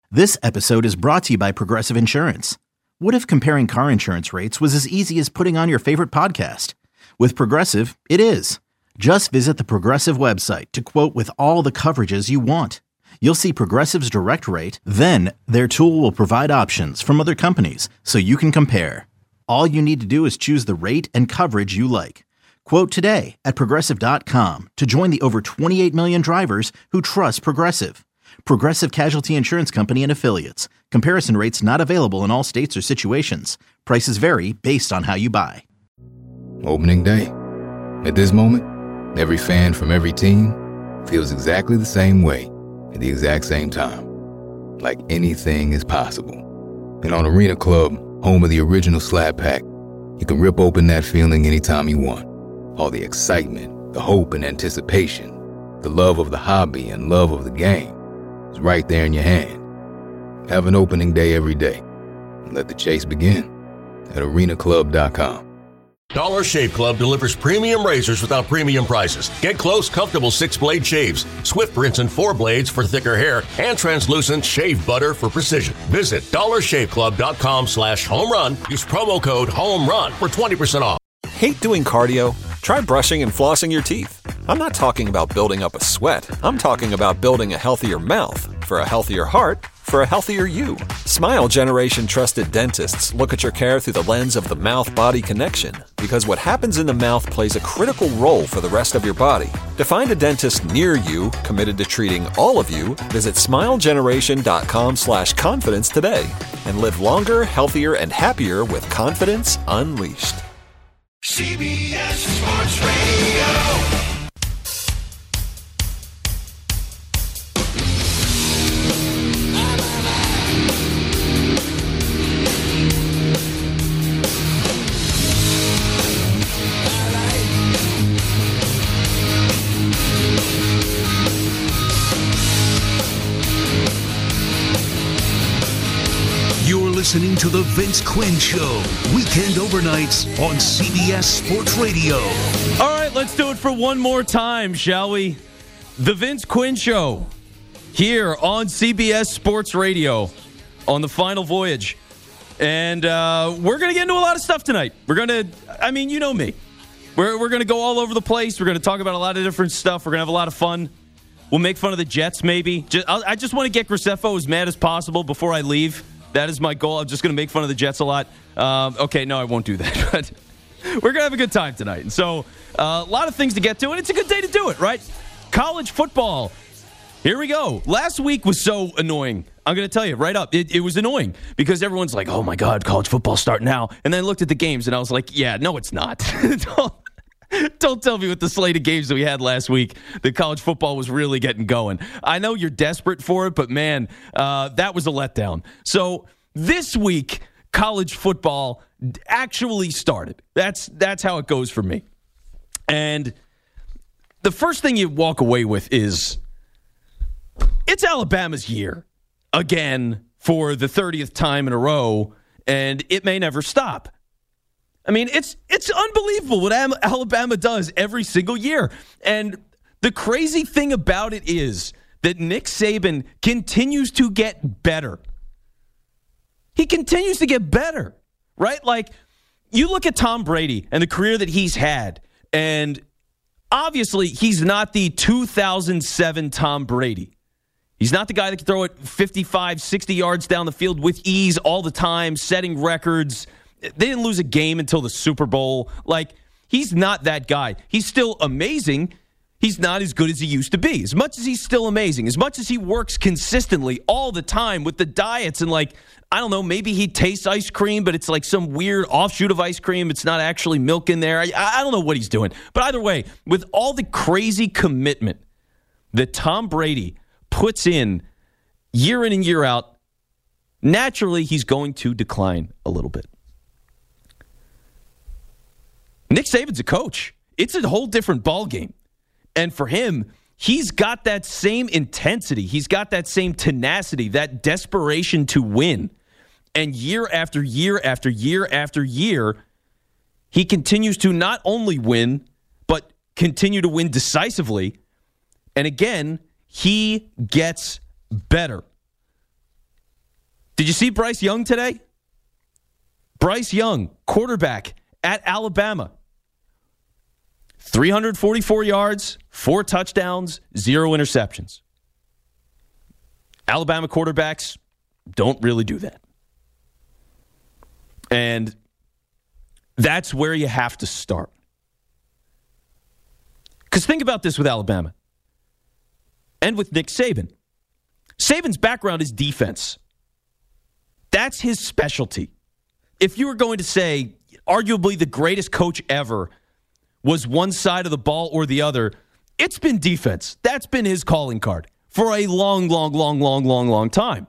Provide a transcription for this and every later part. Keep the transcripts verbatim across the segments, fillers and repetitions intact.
This episode is brought to you by Progressive Insurance. What if comparing car insurance rates was as easy as putting on your favorite podcast? With Progressive, it is. Just visit the Progressive website to quote with all the coverages you want. You'll see Progressive's direct rate, then their tool will provide options from other companies so you can compare. All you need to do is choose the rate and coverage you like. Quote today at progressive dot com to join the over twenty-eight million drivers who trust Progressive. Progressive Casualty Insurance Company and Affiliates. Comparison rates not available in all states or situations. Prices vary based on how you buy. Opening day. At this moment, every fan from every team feels exactly the same way at the exact same time. Like anything is possible. And on Arena Club, home of the original Slap Pack, you can rip open that feeling anytime you want. All the excitement, the hope and anticipation, the love of the hobby and love of the game. It's right there in your hand. Have an opening day every day. And let the chase begin at arena club dot com. Dollar Shave Club delivers premium razors without premium prices. Get close, comfortable six-blade shaves, swift rinse and four blades for thicker hair, and translucent shave butter for precision. Visit dollar shave club dot com slash home run. Use promo code HOMERUN for twenty percent off. Hate doing cardio? Try brushing and flossing your teeth. I'm not talking about building up a sweat. I'm talking about building a healthier mouth for a healthier heart for a healthier you. Smile Generation trusted dentists look at your care through the lens of the mouth-body connection, because what happens in the mouth plays a critical role for the rest of your body. To find a dentist near you committed to treating all of you, visit smile generation dot com slash confidence today and live longer, healthier, and happier with confidence unleashed. C B S Sports Radio. Listening to The Vince Quinn Show, weekend overnights on C B S Sports Radio. All right, let's do it for one more time, shall we? The Vince Quinn Show, here on C B S Sports Radio, on the final voyage. And uh, we're going to get into a lot of stuff tonight. We're going to, I mean, you know me. We're, we're going to go all over the place. We're going to talk about a lot of different stuff. We're going to have a lot of fun. We'll make fun of the Jets, maybe. Just, I just want to get Graceffo as mad as possible before I leave. That is my goal. I'm just going to make fun of the Jets a lot. Um, okay, no, I won't do that. But we're going to have a good time tonight. And so uh, a lot of things to get to, and it's a good day to do it, right? College football. Here we go. Last week was so annoying. I'm going to tell you right up. It, it was annoying because everyone's like, oh, my God, college football's starting now. And then I looked at the games, and I was like, yeah, no, it's not. don't, don't tell me with the slate of games that we had last week that college football was really getting going. I know you're desperate for it, but, man, uh, that was a letdown. So this week, college football actually started. That's that's how it goes for me. And the first thing you walk away with is it's Alabama's year again for the thirtieth time in a row, and it may never stop. I mean, it's it's unbelievable what Alabama does every single year. And the crazy thing about it is that Nick Saban continues to get better. He continues to get better, right? Like, you look at Tom Brady and the career that he's had, and obviously he's not the two thousand seven Tom Brady. He's not the guy that can throw it fifty-five, sixty yards down the field with ease all the time, setting records. They didn't lose a game until the Super Bowl. Like, he's not that guy. He's still amazing. He's not as good as he used to be. As much as he's still amazing, as much as he works consistently all the time with the diets and, like, I don't know, maybe he tastes ice cream, but it's like some weird offshoot of ice cream. It's not actually milk in there. I, I don't know what he's doing. But either way, with all the crazy commitment that Tom Brady puts in year in and year out, naturally he's going to decline a little bit. Nick Saban's a coach. It's a whole different ballgame. And for him, he's got that same intensity. He's got that same tenacity, that desperation to win. And year after year after year after year, he continues to not only win, but continue to win decisively. And again, he gets better. Did you see Bryce Young today? Bryce Young, quarterback at Alabama. three hundred forty-four yards, four touchdowns, zero interceptions. Alabama quarterbacks don't really do that. And that's where you have to start. Because think about this with Alabama and with Nick Saban. Saban's background is defense. That's his specialty. If you were going to say, arguably the greatest coach ever was one side of the ball or the other, it's been defense. That's been his calling card for a long, long, long, long, long, long time.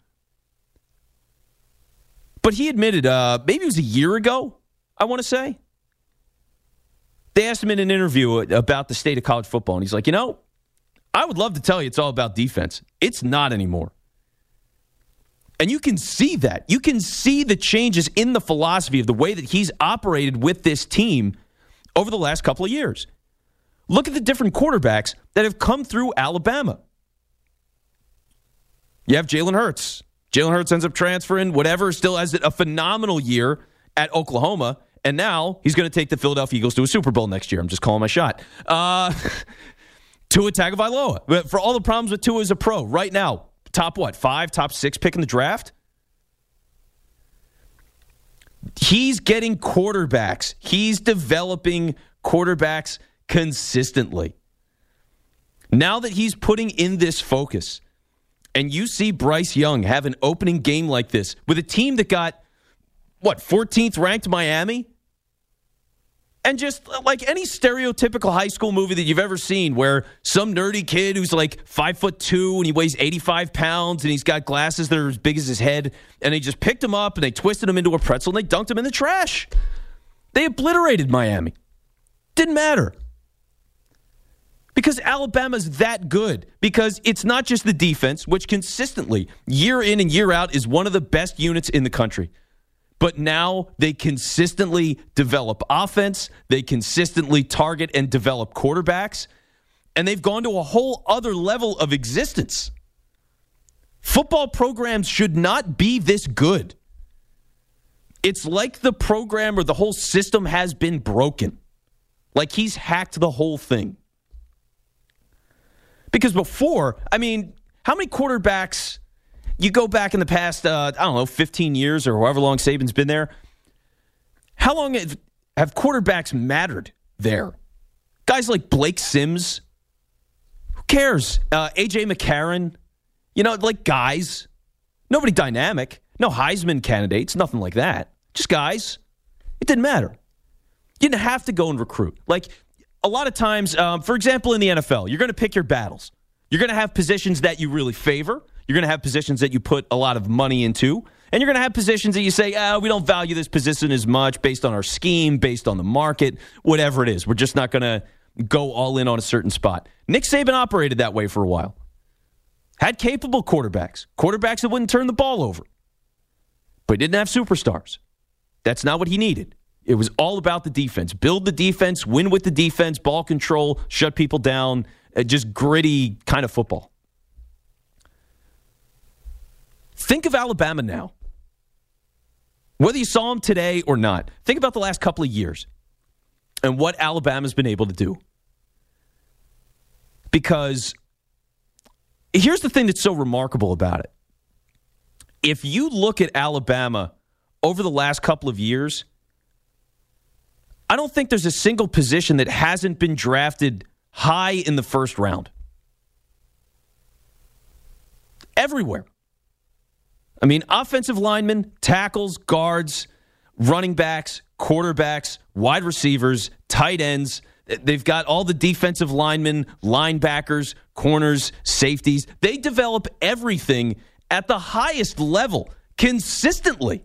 But he admitted, uh, maybe it was a year ago, I want to say. They asked him in an interview about the state of college football, and he's like, you know, I would love to tell you it's all about defense. It's not anymore. And you can see that. You can see the changes in the philosophy of the way that he's operated with this team over the last couple of years. Look at the different quarterbacks that have come through Alabama. You have Jalen Hurts. Jalen Hurts ends up transferring, whatever, still has a phenomenal year at Oklahoma, and now he's going to take the Philadelphia Eagles to a Super Bowl next year. I'm just calling my shot. Uh, Tua Tagovailoa. For all the problems with Tua as a pro, right now, top what, five, top six pick in the draft? He's getting quarterbacks. He's developing quarterbacks consistently. Now that he's putting in this focus, and you see Bryce Young have an opening game like this with a team that got, what, fourteenth ranked Miami? And just like any stereotypical high school movie that you've ever seen where some nerdy kid who's like five foot two and he weighs eighty-five pounds and he's got glasses that are as big as his head, and they just picked him up and they twisted him into a pretzel and they dunked him in the trash. They obliterated Miami. Didn't matter. Because Alabama's that good. Because it's not just the defense, which consistently, year in and year out, is one of the best units in the country. But now they consistently develop offense. They consistently target and develop quarterbacks. And they've gone to a whole other level of existence. Football programs should not be this good. It's like the program or the whole system has been broken. Like he's hacked the whole thing. Because before, I mean, how many quarterbacks... You go back in the past, uh, I don't know, fifteen years or however long Saban's been there. How long have, have quarterbacks mattered there? Guys like Blake Sims. Who cares? Uh, A J McCarron. You know, like guys. Nobody dynamic. No Heisman candidates. Nothing like that. Just guys. It didn't matter. You didn't have to go and recruit. Like, a lot of times, um, for example, in the N F L, you're going to pick your battles. You're going to have positions that you really favor. You're going to have positions that you put a lot of money into. And you're going to have positions that you say, ah, we don't value this position as much based on our scheme, based on the market, whatever it is. We're just not going to go all in on a certain spot. Nick Saban operated that way for a while. Had capable quarterbacks. Quarterbacks that wouldn't turn the ball over. But he didn't have superstars. That's not what he needed. It was all about the defense. Build the defense, win with the defense, ball control, shut people down, just gritty kind of football. Think of Alabama now. Whether you saw them today or not, think about the last couple of years and what Alabama's been able to do. Because here's the thing that's so remarkable about it. If you look at Alabama over the last couple of years, I don't think there's a single position that hasn't been drafted high in the first round. Everywhere. I mean, offensive linemen, tackles, guards, running backs, quarterbacks, wide receivers, tight ends. They've got all the defensive linemen, linebackers, corners, safeties. They develop everything at the highest level consistently.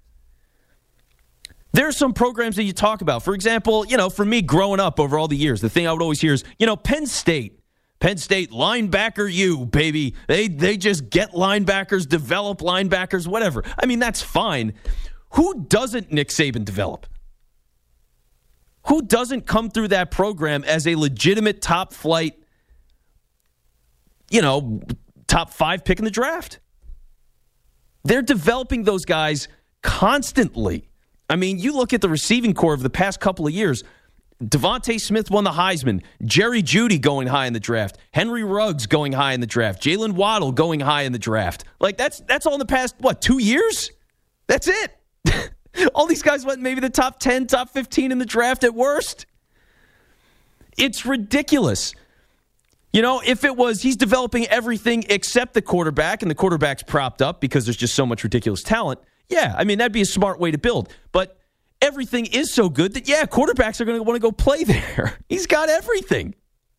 There are some programs that you talk about. For example, you know, for me growing up over all the years, the thing I would always hear is, you know, Penn State. Penn State, linebacker you, baby. They they just get linebackers, develop linebackers, whatever. I mean, that's fine. Who doesn't Nick Saban develop? Who doesn't come through that program as a legitimate top flight, you know, top five pick in the draft? They're developing those guys constantly. I mean, you look at the receiving core of the past couple of years. Devontae Smith won the Heisman. Jerry Jeudy going high in the draft. Henry Ruggs going high in the draft. Jalen Waddle going high in the draft. Like, that's that's all in the past, what, two years? That's it. All these guys went maybe the top ten, top fifteen in the draft at worst. It's ridiculous. You know, if it was he's developing everything except the quarterback, and the quarterback's propped up because there's just so much ridiculous talent, yeah, I mean, that'd be a smart way to build. But everything is so good that, yeah, quarterbacks are going to want to go play there. He's got everything.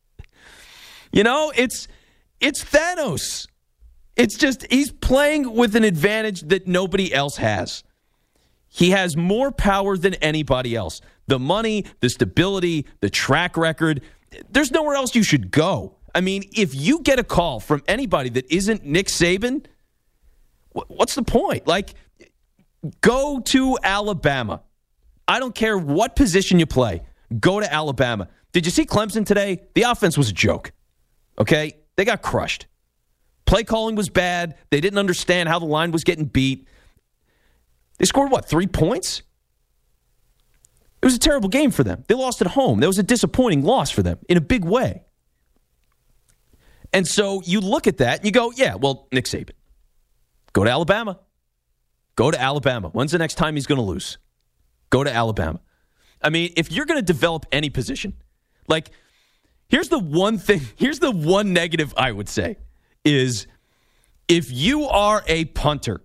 You know, it's it's Thanos. It's just he's playing with an advantage that nobody else has. He has more power than anybody else. The money, the stability, the track record. There's nowhere else you should go. I mean, if you get a call from anybody that isn't Nick Saban, what's the point? Like, go to Alabama. I don't care what position you play. Go to Alabama. Did you see Clemson today? The offense was a joke. Okay? They got crushed. Play calling was bad. They didn't understand how the line was getting beat. They scored, what, three points? It was a terrible game for them. They lost at home. That was a disappointing loss for them in a big way. And so you look at that and you go, yeah, well, Nick Saban. Go to Alabama. Go to Alabama. When's the next time he's going to lose? Go to Alabama. I mean, if you're going to develop any position, like, here's the one thing, here's the one negative I would say, is if you are a punter,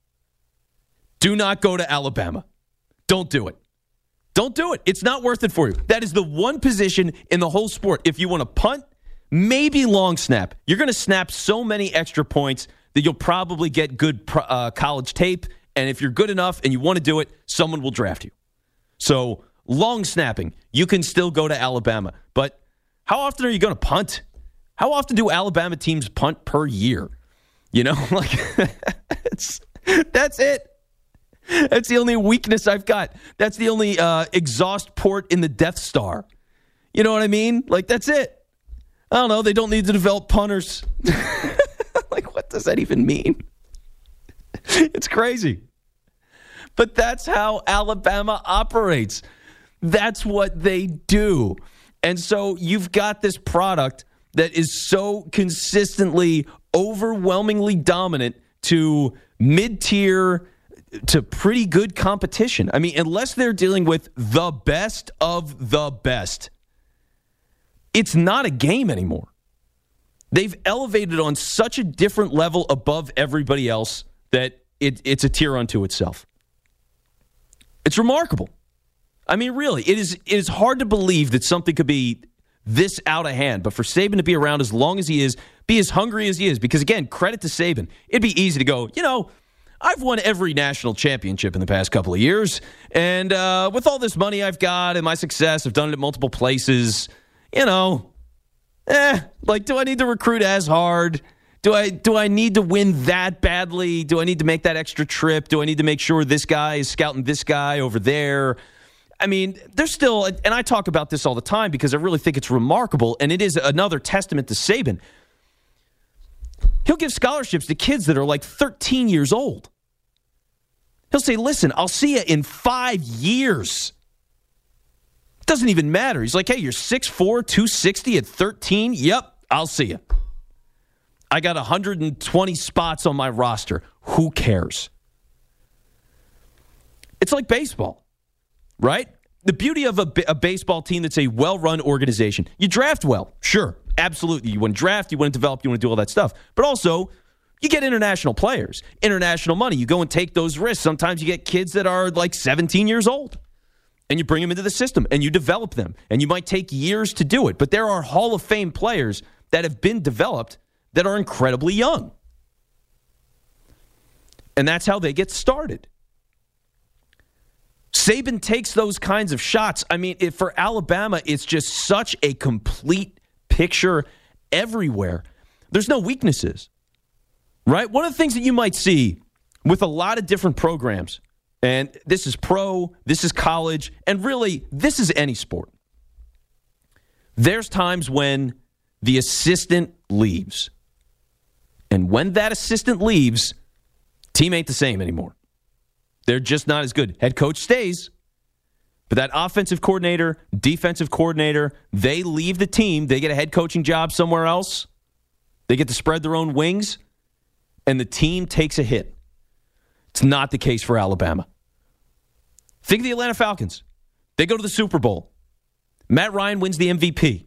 do not go to Alabama. Don't do it. Don't do it. It's not worth it for you. That is the one position in the whole sport. If you want to punt, maybe long snap. You're going to snap so many extra points that you'll probably get good uh, college tape. And if you're good enough and you want to do it, someone will draft you. So long snapping, you can still go to Alabama. But how often are you going to punt? How often do Alabama teams punt per year? You know, like it's, that's it. That's the only weakness I've got. That's the only uh, exhaust port in the Death Star. You know what I mean? Like, that's it. I don't know. They don't need to develop punters. Like, what does that even mean? It's crazy. But that's how Alabama operates. That's what they do. And so you've got this product that is so consistently, overwhelmingly dominant to mid-tier to pretty good competition. I mean, unless they're dealing with the best of the best, it's not a game anymore. They've elevated on such a different level above everybody else that it, it's a tier unto itself. It's remarkable. I mean, really, it is, it is hard to believe that something could be this out of hand. But for Saban to be around as long as he is, be as hungry as he is, because, again, credit to Saban. It'd be easy to go, you know, I've won every national championship in the past couple of years, and uh, with all this money I've got and my success, I've done it at multiple places, you know, eh, like, do I need to recruit as hard? Do I do I need to win that badly? Do I need to make that extra trip? Do I need to make sure this guy is scouting this guy over there? I mean, there's still, and I talk about this all the time because I really think it's remarkable, and it is another testament to Saban. He'll give scholarships to kids that are like thirteen years old. He'll say, listen, I'll see you in five years. It doesn't even matter. He's like, hey, you're six foot four, two sixty at thirteen? Yep, I'll see you. I got one hundred twenty spots on my roster. Who cares? It's like baseball, right? The beauty of a, a baseball team that's a well-run organization, you draft well, sure, absolutely. You want to draft, you want to develop, you want to do all that stuff. But also, you get international players, international money. You go and take those risks. Sometimes you get kids that are like seventeen years old, and you bring them into the system, and you develop them. And you might take years to do it. But there are Hall of Fame players that have been developed that are incredibly young. And that's how they get started. Saban takes those kinds of shots. I mean, if for Alabama, it's just such a complete picture everywhere. There's no weaknesses, right? One of the things that you might see with a lot of different programs, and this is pro, this is college, and really, this is any sport. There's times when the assistant leaves. And when that assistant leaves, Team ain't the same anymore. They're just not as good. Head coach stays, but that offensive coordinator, defensive coordinator, they leave the team. They get a head coaching job somewhere else. They get to spread their own wings, and the team takes a hit. It's not the case for Alabama. Think of the Atlanta Falcons. They go to the Super Bowl. Matt Ryan wins the M V P.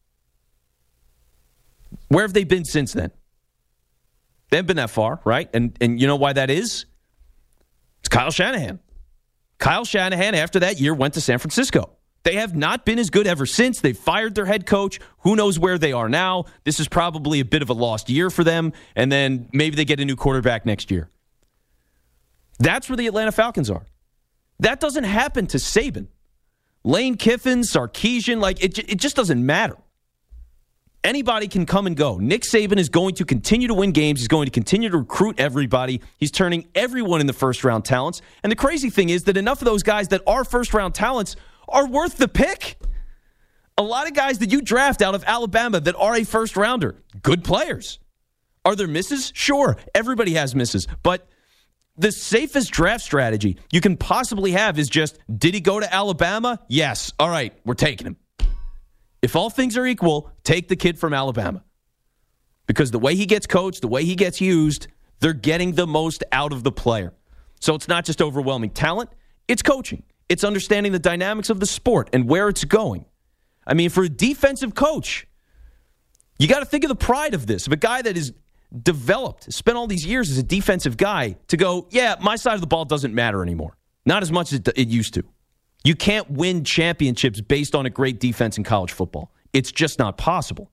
Where have they been since then? They haven't been that far, right? And and you know why that is? It's Kyle Shanahan. Kyle Shanahan, after that year, went to San Francisco. They have not been as good ever since. They've fired their head coach. Who knows where they are now? This is probably a bit of a lost year for them, and then maybe they get a new quarterback next year. That's where the Atlanta Falcons are. That doesn't happen to Saban. Lane Kiffin, Sarkisian, like it, it just doesn't matter. Anybody can come and go. Nick Saban is going to continue to win games. He's going to continue to recruit everybody. He's turning everyone into first-round talents. And the crazy thing is that enough of those guys that are first-round talents are worth the pick. A lot of guys that you draft out of Alabama that are a first-rounder, good players. Are there misses? Sure. Everybody has misses. But the safest draft strategy you can possibly have is just, did he go to Alabama? Yes. All right, we're taking him. If all things are equal, take the kid from Alabama. Because the way he gets coached, the way he gets used, they're getting the most out of the player. So it's not just overwhelming talent, it's coaching. It's understanding the dynamics of the sport and where it's going. I mean, for a defensive coach, you got to think of the pride of this. Of a guy that is developed, spent all these years as a defensive guy, to go, yeah, my side of the ball doesn't matter anymore. Not as much as it used to. You can't win championships based on a great defense in college football. It's just not possible.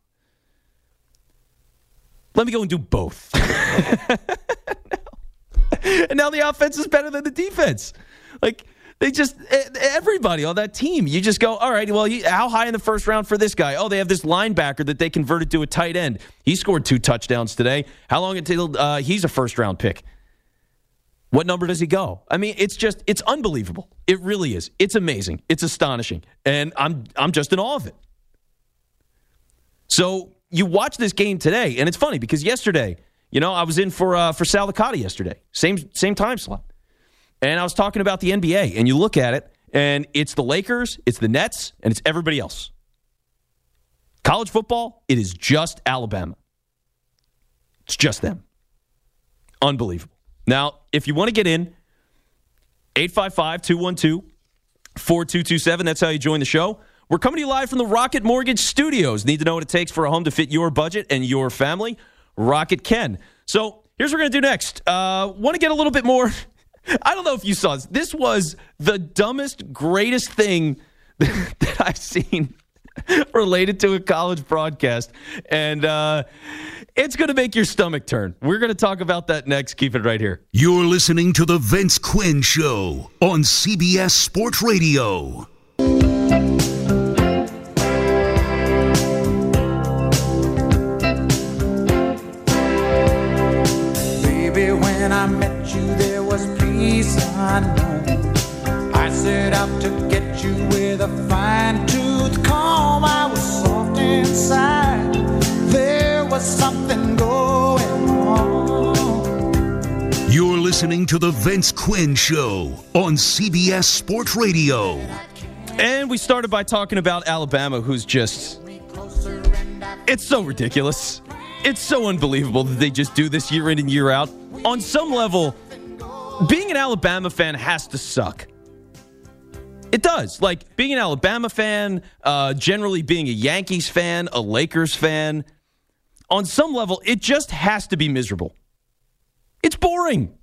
Let me go and do both. And now the offense is better than the defense. Like, they just, everybody on that team, you just go, all right, well, how high in the first round for this guy? Oh, they have this linebacker that they converted to a tight end. He scored two touchdowns today. How long until uh, he's a first-round pick? What number does he go? I mean, it's just, it's unbelievable. It really is. It's amazing. It's astonishing. And I'm I'm just in awe of it. So you watch this game today, and it's funny because yesterday, you know, I was in for uh, for Sal Licata yesterday. Same, same time slot. And I was talking about the N B A, and you look at it, and it's the Lakers, it's the Nets, and it's everybody else. College football, it is just Alabama. It's just them. Unbelievable. Now, if you want to get in, eight five five, two one two, four two two seven, that's how you join the show. We're coming to you live from the Rocket Mortgage Studios. Need to know what it takes for a home to fit your budget and your family? Rocket can. So here's what we're going to do next. Uh, want to get a little bit more... I don't know if you saw this. This was the dumbest, greatest thing that I've seen related to a college broadcast. And uh, it's going to make your stomach turn. We're going to talk about that next. Keep it right here. You're listening to The Vince Quinn Show on C B S Sports Radio. Baby, when I met you, there was peace unknown. I set out to get you with a fine-tooth comb. I was soft inside. There was something going on. You're listening to The Vince Quinn Show on C B S Sports Radio. And we started by talking about Alabama, who's just... It's so ridiculous. It's so unbelievable that they just do this year in and year out. On some level, being an Alabama fan has to suck. It does. Like, being an Alabama fan, uh, generally being a Yankees fan, a Lakers fan, on some level, it just has to be miserable. It's boring.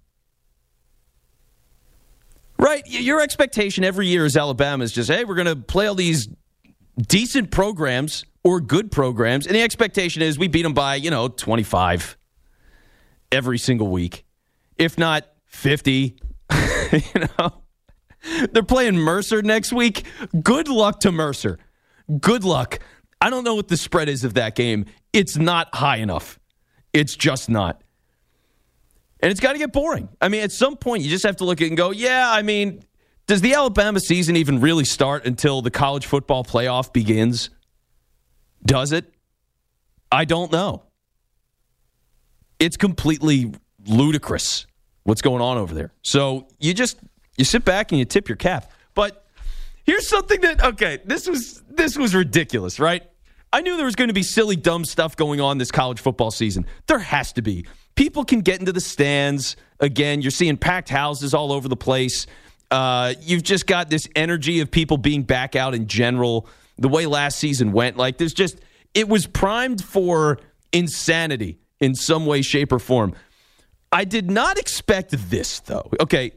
Right? Your expectation every year as Alabama is just, hey, we're going to play all these decent programs or good programs, and the expectation is we beat them by, you know, twenty-five every single week, if not fifty. You know, they're playing Mercer next week. Good luck to Mercer. Good luck. I don't know what the spread is of that game. It's not high enough. It's just not. And it's got to get boring. I mean, at some point, you just have to look at it and go, yeah, I mean, does the Alabama season even really start until the college football playoff begins? Does it? I don't know. It's completely ludicrous what's going on over there. So you just you sit back and you tip your cap. But here's something that okay, this was this was ridiculous, right? I knew there was going to be silly, dumb stuff going on this college football season. There has to be. People can get into the stands again. You're seeing packed houses all over the place. Uh, you've just got this energy of people being back out in general. The way last season went, like there's just it was primed for insanity in some way, shape, or form. I did not expect this, though. Okay.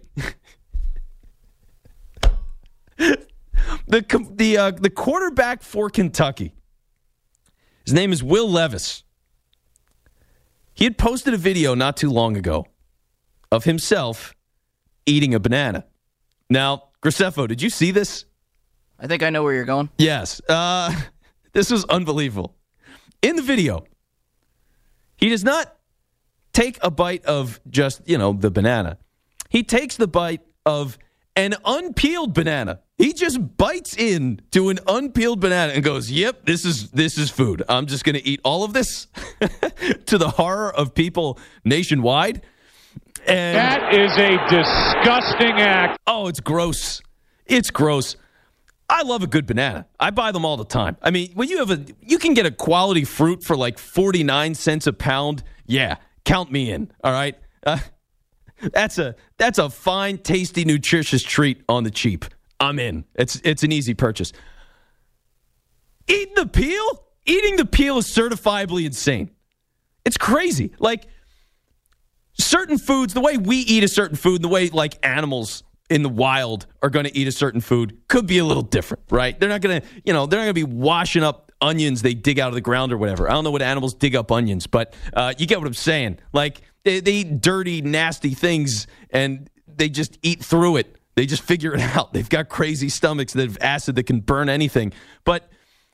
the the uh, the quarterback for Kentucky, his name is Will Levis. He had posted a video not too long ago of himself eating a banana. Now, Graceffo, did you see this? I think I know where you're going. Yes. Uh, this was unbelievable. In the video, he does not take a bite of just, you know, the banana. He takes the bite of an unpeeled banana. He just bites in to an unpeeled banana and goes, yep, this is this is food. I'm just going to eat all of this to the horror of people nationwide. And that is a disgusting act. Oh, it's gross. It's gross. I love a good banana. I buy them all the time. I mean, when you have a, you can get a quality fruit for like forty-nine cents a pound. Yeah, count me in. All right. Uh, that's a that's a fine, tasty, nutritious treat on the cheap. I'm in. It's it's an easy purchase. Eating the peel? Eating the peel is certifiably insane. It's crazy. Like certain foods, the way we eat a certain food, the way like animals in the wild are going to eat a certain food could be a little different, right? They're not going to, you know, they're not going to be washing up onions they dig out of the ground or whatever. I don't know what animals dig up onions, but uh, you get what I'm saying. Like they, they eat dirty, nasty things and they just eat through it. They just figure it out. They've got crazy stomachs that have acid that can burn anything. But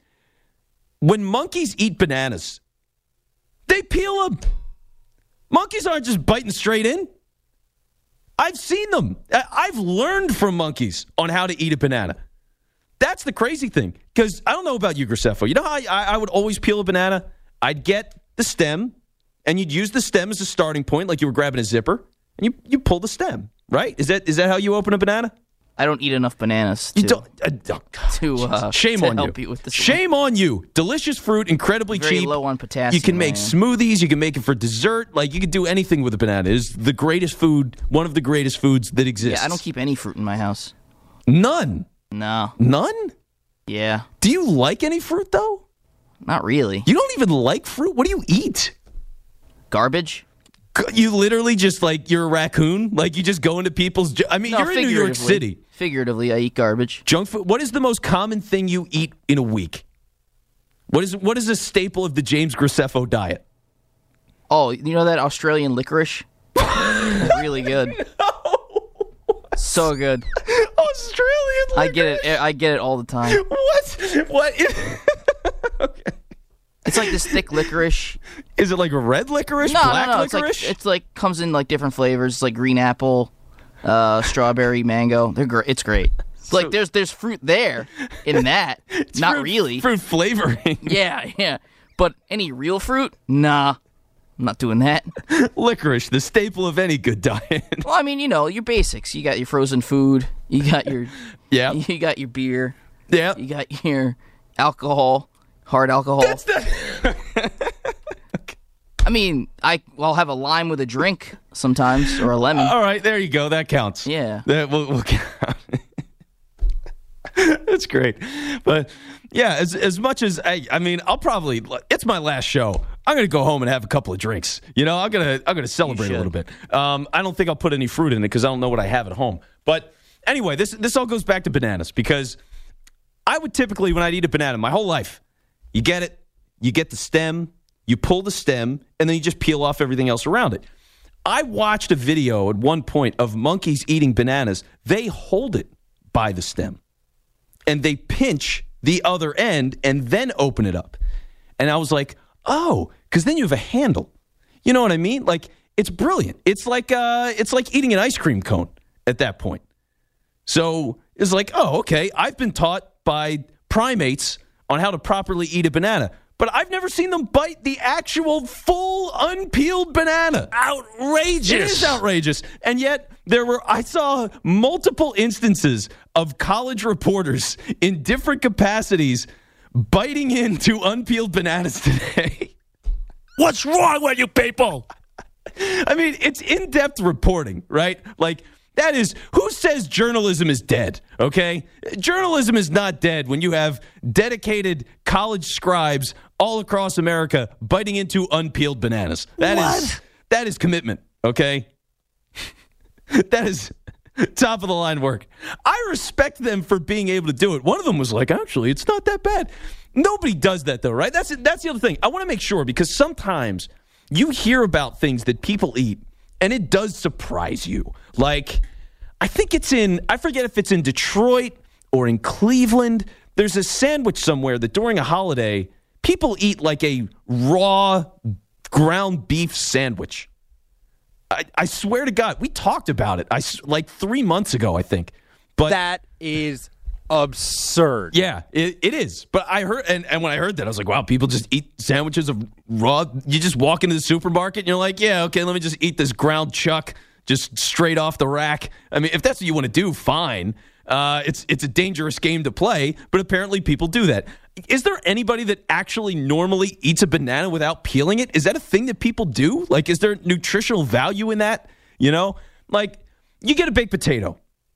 when monkeys eat bananas, they peel them. Monkeys aren't just biting straight in. I've seen them. I've learned from monkeys on how to eat a banana. That's the crazy thing. Because I don't know about you, Graceffo. You know how I, I would always peel a banana? I'd get the stem, and you'd use the stem as a starting point, like you were grabbing a zipper, and you, you pull the stem, right? Is that is that how you open a banana? I don't eat enough bananas to, you don't, uh, oh, to, uh, Shame to on help you. you with this Shame one. on you. Delicious fruit, incredibly Very cheap. low on potassium. You can make man. smoothies. You can make it for dessert. Like you can do anything with a banana. It's the greatest food, one of the greatest foods that exists. Yeah, I don't keep any fruit in my house. None. No. None? Yeah. Do you like any fruit, though? Not really. You don't even like fruit? What do you eat? Garbage? You literally just, like, you're a raccoon? Like, you just go into people's... I mean, No, you're in New York City. Figuratively, I eat garbage. Junk food. What is the most common thing you eat in a week? What is what is a staple of the James Graceffo diet? Oh, you know that Australian licorice? Really good. No. So good. Australian licorice? I get it. I get it all the time. What? What? Okay. It's like this thick licorice. Is it like a red licorice? No, black no, no. It's licorice? like, it's like comes in like different flavors. It's like green apple, uh, strawberry, mango. They're great. It's great. So, like there's there's fruit there in that. Not fruit, really. Fruit flavoring. Yeah, yeah. But any real fruit? Nah. I'm not doing that. Licorice, the staple of any good diet. Well, I mean, you know, your basics. You got your frozen food. You got your yeah. You got your beer. Yeah. You got your alcohol, hard alcohol. That's the... I mean, I I'll have a lime with a drink sometimes, or a lemon. All right, there you go. That counts. Yeah. That will we'll count. That's great. But yeah, as as much as I I mean, I'll probably it's my last show. I'm gonna go home and have a couple of drinks. You know, I'm gonna I'm gonna celebrate a little bit. Um, I don't think I'll put any fruit in it because I don't know what I have at home. But anyway, this this all goes back to bananas because I would typically when I'd eat a banana my whole life, you get it, you get the stem, you pull the stem, and then you just peel off everything else around it. I watched a video at one point of monkeys eating bananas. They hold it by the stem. And they pinch the other end and then open it up. And I was like, oh, because then you have a handle. You know what I mean? Like, it's brilliant. It's like uh, it's like eating an ice cream cone at that point. So it's like, oh, okay, I've been taught by primates on how to properly eat a banana. but I've never seen them bite the actual full unpeeled banana. Outrageous. It is outrageous. And yet there were, I saw multiple instances of college reporters in different capacities biting into unpeeled bananas today. What's wrong with you people? I mean, it's in-depth reporting, right? Like, that is, who says journalism is dead, okay? Journalism is not dead when you have dedicated college scribes all across America biting into unpeeled bananas. That What? is that is commitment, okay? That is top of the line work. I respect them for being able to do it. One of them was like, actually, it's not that bad. Nobody does that, though, right? That's that's the other thing. I want to make sure, because sometimes you hear about things that people eat, and it does surprise you. Like, I think it's in, I forget if it's in Detroit or in Cleveland. There's a sandwich somewhere that during a holiday, people eat like a raw ground beef sandwich. I, I swear to God, we talked about it I, like three months ago, I think. But That is absurd. yeah, it, it is. But I heard, and, and when I heard that, I was like, wow, people just eat sandwiches of raw. You just walk into the supermarket and you're like, yeah, okay, let me just eat this ground chuck just straight off the rack. I mean, if that's what you want to do, fine. Uh, it's it's a dangerous game to play, but apparently people do that. Is there anybody that actually normally eats a banana without peeling it? Is that a thing that people do? Like, is there nutritional value in that? You know, like, you get a baked potato.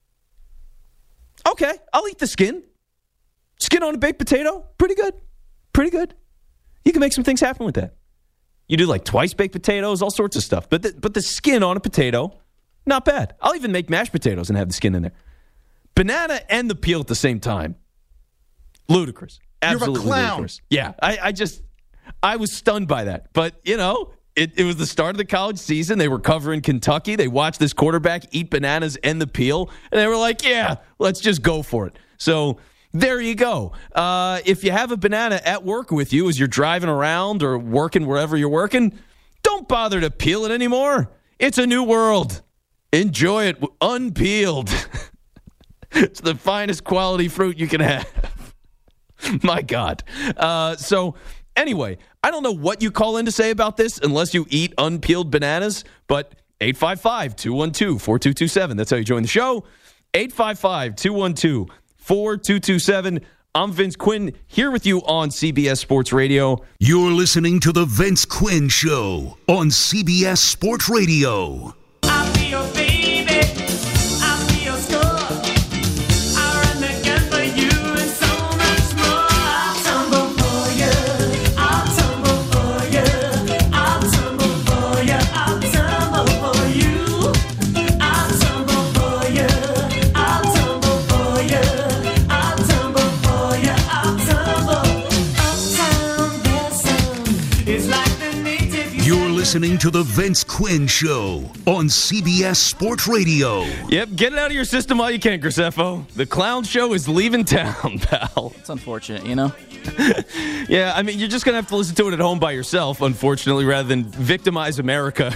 Okay, I'll eat the skin. Skin on a baked potato, pretty good. Pretty good. You can make some things happen with that. You do like twice baked potatoes, all sorts of stuff. But the, but the skin on a potato, not bad. I'll even make mashed potatoes and have the skin in there. Banana and the peel at the same time. Ludicrous. Absolutely You're a clown. ludicrous. Yeah, I, I just, I was stunned by that. But, you know, it, it was the start of the college season. They were covering Kentucky. They watched this quarterback eat bananas and the peel. And they were like, yeah, let's just go for it. So there you go. Uh, if you have a banana at work with you as you're driving around or working wherever you're working, don't bother to peel it anymore. It's a new world. Enjoy it unpeeled. It's the finest quality fruit you can have. My God. Uh, so anyway, I don't know what you call in to say about this unless you eat unpeeled bananas, but eight five five, two one two, four two two seven. That's how you join the show. eight five five, two one two, four two two seven. I'm Vince Quinn here with you on C B S Sports Radio. You're listening to The Vince Quinn Show on C B S Sports Radio. I feel baby, I feel score. I run the gun for you and so much more. I'll tumble for you, I'll tumble for you, I'll tumble for you, I'll tumble for you, I'll tumble for you, I'll tumble for you, I'll tumble for you, I'll tumble. Uptown, downtown, it's like the native. You're listening to The Vince Quinn Show on C B S Sports Radio. Yep, get it out of your system while you can, Graceffo. The clown show is leaving town, pal. It's unfortunate, you know? Yeah, I mean, you're just going to have to listen to it at home by yourself, unfortunately, rather than victimize America.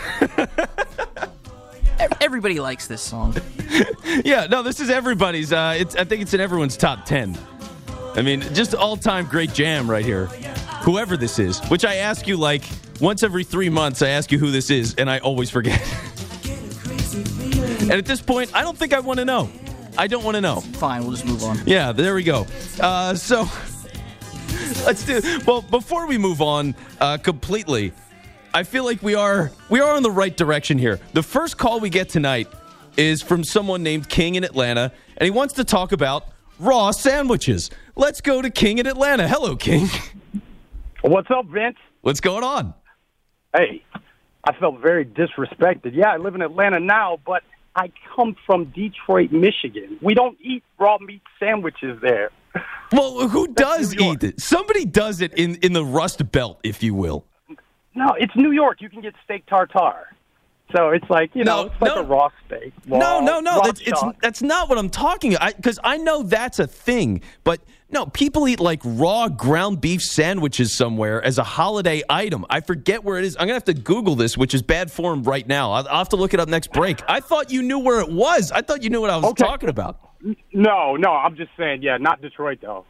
Everybody likes this song. Yeah, no, this is everybody's. Uh, it's, I think it's in everyone's top ten. I mean, just all-time great jam right here. Whoever this is, which I ask you like once every three months, I ask you who this is, and I always forget. And at this point, I don't think I want to know. I don't want to know. Fine, we'll just move on. Yeah, there we go. Uh, so let's do. Well, before we move on uh, completely, I feel like we are we are on the right direction here. The first call we get tonight is from someone named King in Atlanta, and he wants to talk about raw sandwiches. Let's go to King in Atlanta. Hello, King. What's up, Vince? What's going on? Hey, I felt very disrespected. Yeah, I live in Atlanta now, but I come from Detroit, Michigan. We don't eat raw meat sandwiches there. Well, who does eat it? Somebody does it in, in the Rust Belt, if you will. No, it's New York. You can get steak tartare. So it's like, you know, No, it's like no. a raw steak. Raw, No, no, no. raw That's, it's, chuck. that's not what I'm talking about. Because I, I know that's a thing. But no, people eat like raw ground beef sandwiches somewhere as a holiday item. I forget where it is. I'm going to have to Google this, which is bad form right now. I'll, I'll have to look it up next break. I thought you knew where it was. I thought you knew what I was Okay. talking about. No, no, I'm just saying, yeah, not Detroit, though.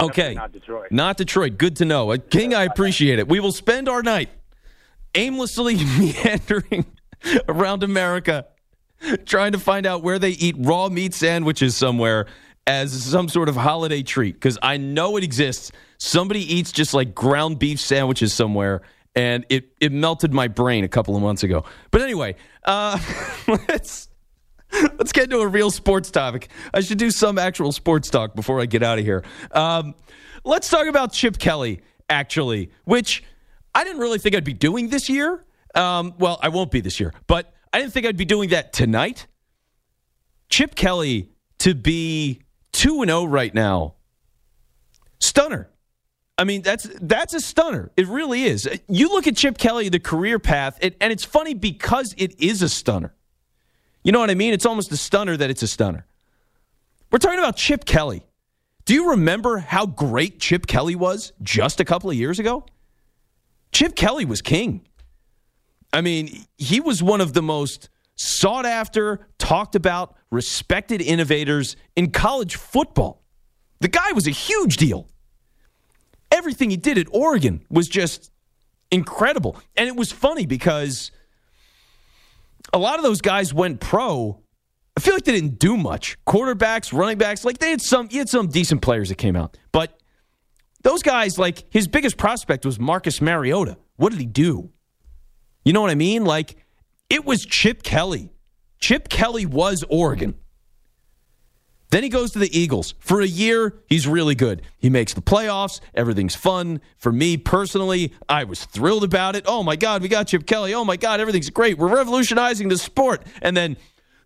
Okay. Not Detroit. Not Detroit. Good to know. King, I appreciate it. We will spend our night aimlessly meandering around America trying to find out where they eat raw meat sandwiches somewhere as some sort of holiday treat, because I know it exists. Somebody eats just like ground beef sandwiches somewhere, and it, it melted my brain a couple of months ago. But anyway, uh, let's let's get into a real sports topic. I should do some actual sports talk before I get out of here. Um, let's talk about Chip Kelly, actually, which I didn't really think I'd be doing this year. Um, well, I won't be this year, but I didn't think I'd be doing that tonight. Chip Kelly to be two and oh right now, stunner. I mean, that's that's a stunner. It really is. You look at Chip Kelly, the career path, it, and it's funny because it is a stunner. You know what I mean? It's almost a stunner that it's a stunner. We're talking about Chip Kelly. Do you remember how great Chip Kelly was just a couple of years ago? Chip Kelly was king. I mean, he was one of the most sought after, talked about, respected innovators in college football. The guy was a huge deal. Everything he did at Oregon was just incredible. And it was funny because a lot of those guys went pro. I feel like they didn't do much. Quarterbacks, running backs, like they had some, he had some decent players that came out. But those guys, like his biggest prospect was Marcus Mariota. What did he do? You know what I mean? Like, it was Chip Kelly. Chip Kelly was Oregon. Then he goes to the Eagles. For a year, he's really good. He makes the playoffs. Everything's fun. For me personally, I was thrilled about it. Oh, my God, we got Chip Kelly. Oh, my God, everything's great. We're revolutionizing the sport. And then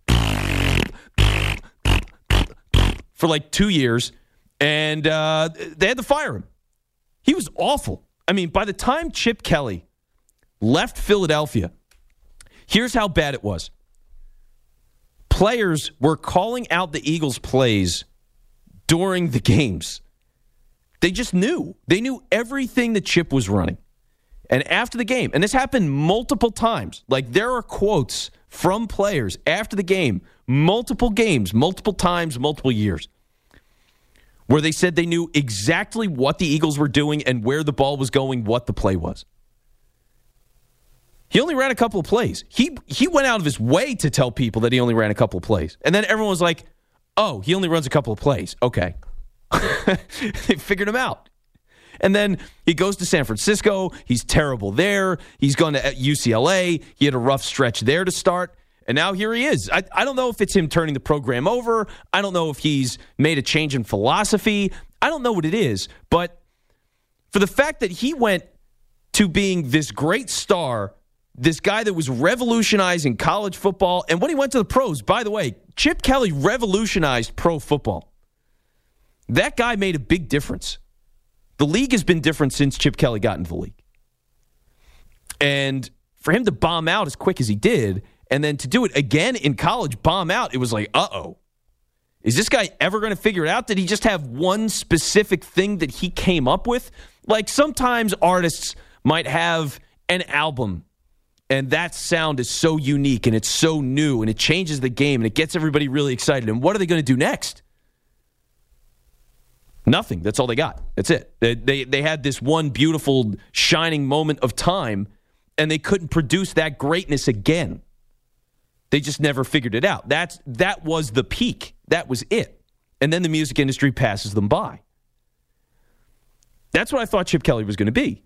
for like two years, and uh, they had to fire him. He was awful. I mean, by the time Chip Kelly left Philadelphia, here's how bad it was. Players were calling out the Eagles' plays during the games. They just knew. They knew everything that Chip was running. And after the game, and this happened multiple times, like there are quotes from players after the game, multiple games, multiple times, multiple years, where they said they knew exactly what the Eagles were doing and where the ball was going, what the play was. He only ran a couple of plays. He he went out of his way to tell people that he only ran a couple of plays. And then everyone was like, oh, he only runs a couple of plays. Okay. They figured him out. And then he goes to San Francisco. He's terrible there. He's gone to U C L A. He had a rough stretch there to start. And now here he is. I, I don't know if it's him turning the program over. I don't know if he's made a change in philosophy. I don't know what it is. But for the fact that he went to being this great star, this guy that was revolutionizing college football, and when he went to the pros, by the way, Chip Kelly revolutionized pro football. That guy made a big difference. The league has been different since Chip Kelly got into the league. And for him to bomb out as quick as he did, and then to do it again in college, bomb out, it was like, uh-oh. Is this guy ever going to figure it out? Did he just have one specific thing that he came up with? Like sometimes artists might have an album, and that sound is so unique, and it's so new, and it changes the game, and it gets everybody really excited. And what are they going to do next? Nothing. That's all they got. That's it. They, they they had this one beautiful, shining moment of time, and they couldn't produce that greatness again. They just never figured it out. That's that was the peak. That was it. And then the music industry passes them by. That's what I thought Chip Kelly was going to be.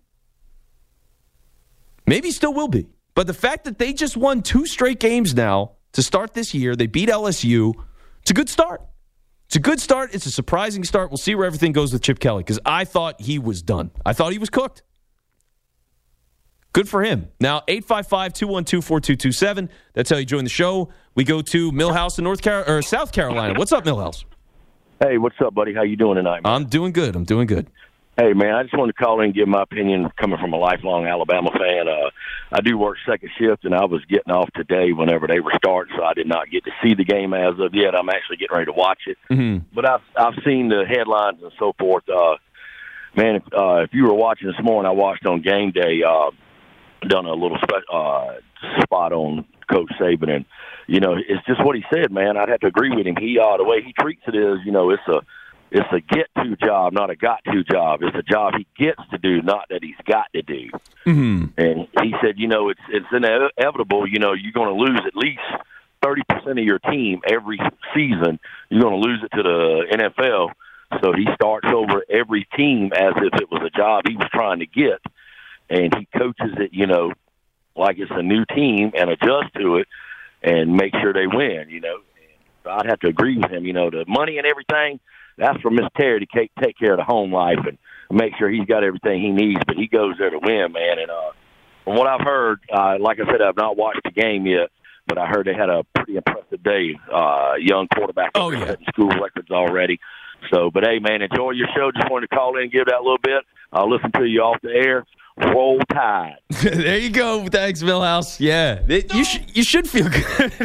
Maybe he still will be. But the fact that they just won two straight games now to start this year, they beat L S U, it's a good start. It's a good start. It's a surprising start. We'll see where everything goes with Chip Kelly because I thought he was done. I thought he was cooked. Good for him. Now, eight five five, two one two, four two two seven. That's how you join the show. We go to Millhouse in North Car- or South Carolina. What's up, Millhouse? Hey, what's up, buddy? How you doing tonight, man? I'm doing good. I'm doing good. Hey, man, I just wanted to call in and give my opinion coming from a lifelong Alabama fan. Uh, I do work second shift, and I was getting off today whenever they were starting, so I did not get to see the game as of yet. I'm actually getting ready to watch it. Mm-hmm. But I've, I've seen the headlines and so forth. Uh, man, if, uh, if you were watching this morning, I watched on game day, uh, done a little spe- uh, spot on Coach Saban, and, you know, it's just what he said, man. I'd have to agree with him. He uh, the way he treats it is, you know, it's a it's a get-to job, not a got-to job. It's a job he gets to do, not that he's got to do. Mm-hmm. And he said, you know, it's it's inevitable. You know, you're going to lose at least thirty percent of your team every season. You're going to lose it to the N F L. So he starts over every team as if it was a job he was trying to get. And he coaches it, you know, like it's a new team and adjust to it and make sure they win, you know. So I'd have to agree with him. You know, the money and everything, that's for Miss Terry to take care of the home life and make sure he's got everything he needs. But he goes there to win, man. And uh, from what I've heard, uh, like I said, I've not watched the game yet, but I heard they had a pretty impressive day. Uh, young quarterback oh, yeah. setting school records already. So, but, hey, man, enjoy your show. Just wanted to call in and give that a little bit. I'll listen to you off the air. Roll Tide. There you go. Thanks, Millhouse. Yeah. It, you, sh- you should feel good.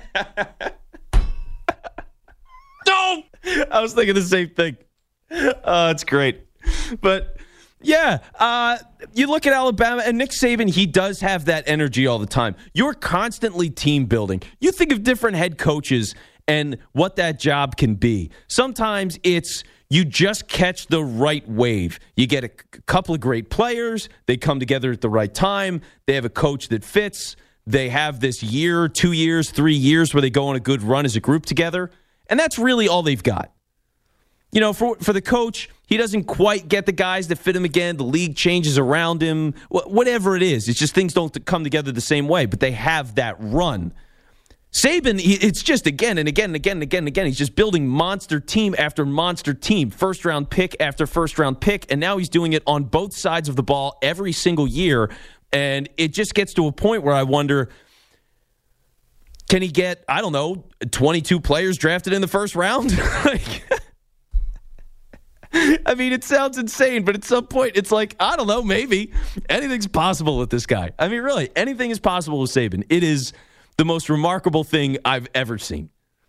No! I was thinking the same thing. Oh, it's great. But, yeah, uh, you look at Alabama, and Nick Saban, he does have that energy all the time. You're constantly team building. You think of different head coaches and what that job can be. Sometimes it's you just catch the right wave. You get a c- couple of great players. They come together at the right time. They have a coach that fits. They have this year, two years, three years where they go on a good run as a group together. And that's really all they've got. You know, for for the coach, he doesn't quite get the guys that fit him again. The league changes around him. Wh- whatever it is, it's just things don't come together the same way. But they have that run. Saban, he, it's just again and again and again and again and again. He's just building monster team after monster team, first-round pick after first-round pick, and now he's doing it on both sides of the ball every single year. And it just gets to a point where I wonder, can he get, I don't know, twenty-two players drafted in the first round? like, I mean, it sounds insane, but at some point, it's like, I don't know, maybe. Anything's possible with this guy. I mean, really, anything is possible with Saban. It is the most remarkable thing I've ever seen.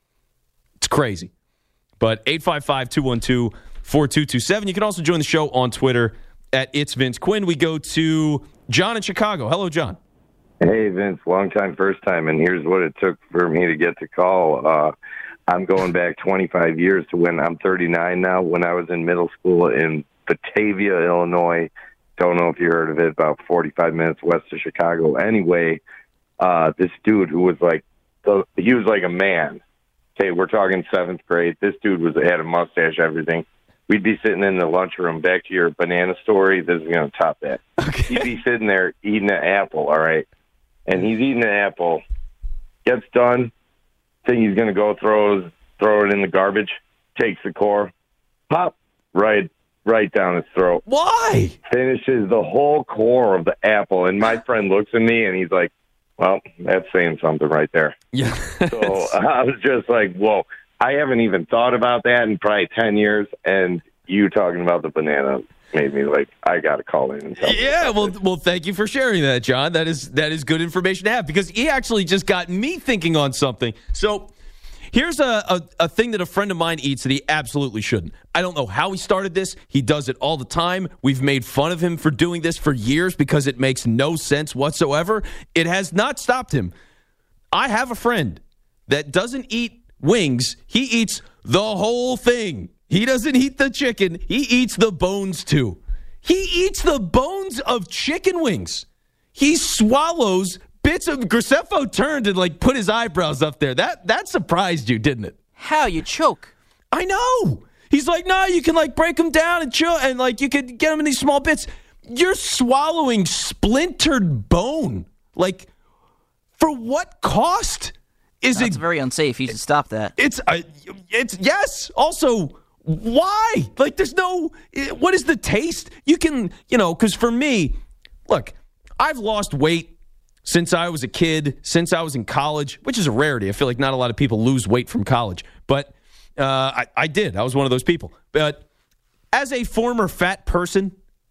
It's crazy. But eight five five, two one two, four two two seven. You can also join the show on Twitter at It's Vince Quinn. We go to John in Chicago. Hello, John. Hey, Vince, long time, first time, and here's what it took for me to get the call. Uh, I'm going back twenty-five years to when I'm thirty-nine now. When I was in middle school in Batavia, Illinois, don't know if you heard of it, about forty-five minutes west of Chicago. Anyway, uh, this dude who was like, he was like a man. Okay, we're talking seventh grade. This dude was had a mustache, everything. We'd be sitting in the lunchroom. Back to your banana story, this is going to top that. Okay. He'd be sitting there eating an apple, all right? And he's eating an apple, gets done, think he's going to go throw throw it in the garbage, takes the core, pop, right right down his throat. Why? Finishes the whole core of the apple. And my friend looks at me, and he's like, well, that's saying something right there. Yeah. So I was just like, whoa. I haven't even thought about that in probably ten years, and you talking about the banana made me like, I got to call in and tell Yeah, well, it. well, thank you for sharing that, John. That is that is good information to have, because he actually just got me thinking on something. So here's a, a, a thing that a friend of mine eats that he absolutely shouldn't. I don't know how he started this. He does it all the time. We've made fun of him for doing this for years because it makes no sense whatsoever. It has not stopped him. I have a friend that doesn't eat wings. He eats the whole thing. He doesn't eat the chicken. He eats the bones, too. He eats the bones of chicken wings. He swallows bits of... Graceffo turned and, like, put his eyebrows up there. That that surprised you, didn't it? How? You choke. I know. He's like, no, you can, like, break them down and chill, and, like, you could get them in these small bits. You're swallowing splintered bone. Like, for what cost? Is That's it very unsafe. You should stop that. It's, uh, it's yes. Also, why? Like, there's no, what is the taste? You can, you know, because for me, look, I've lost weight since I was a kid, since I was in college, which is a rarity. I feel like not a lot of people lose weight from college, but uh, I, I did. I was one of those people. But as a former fat person,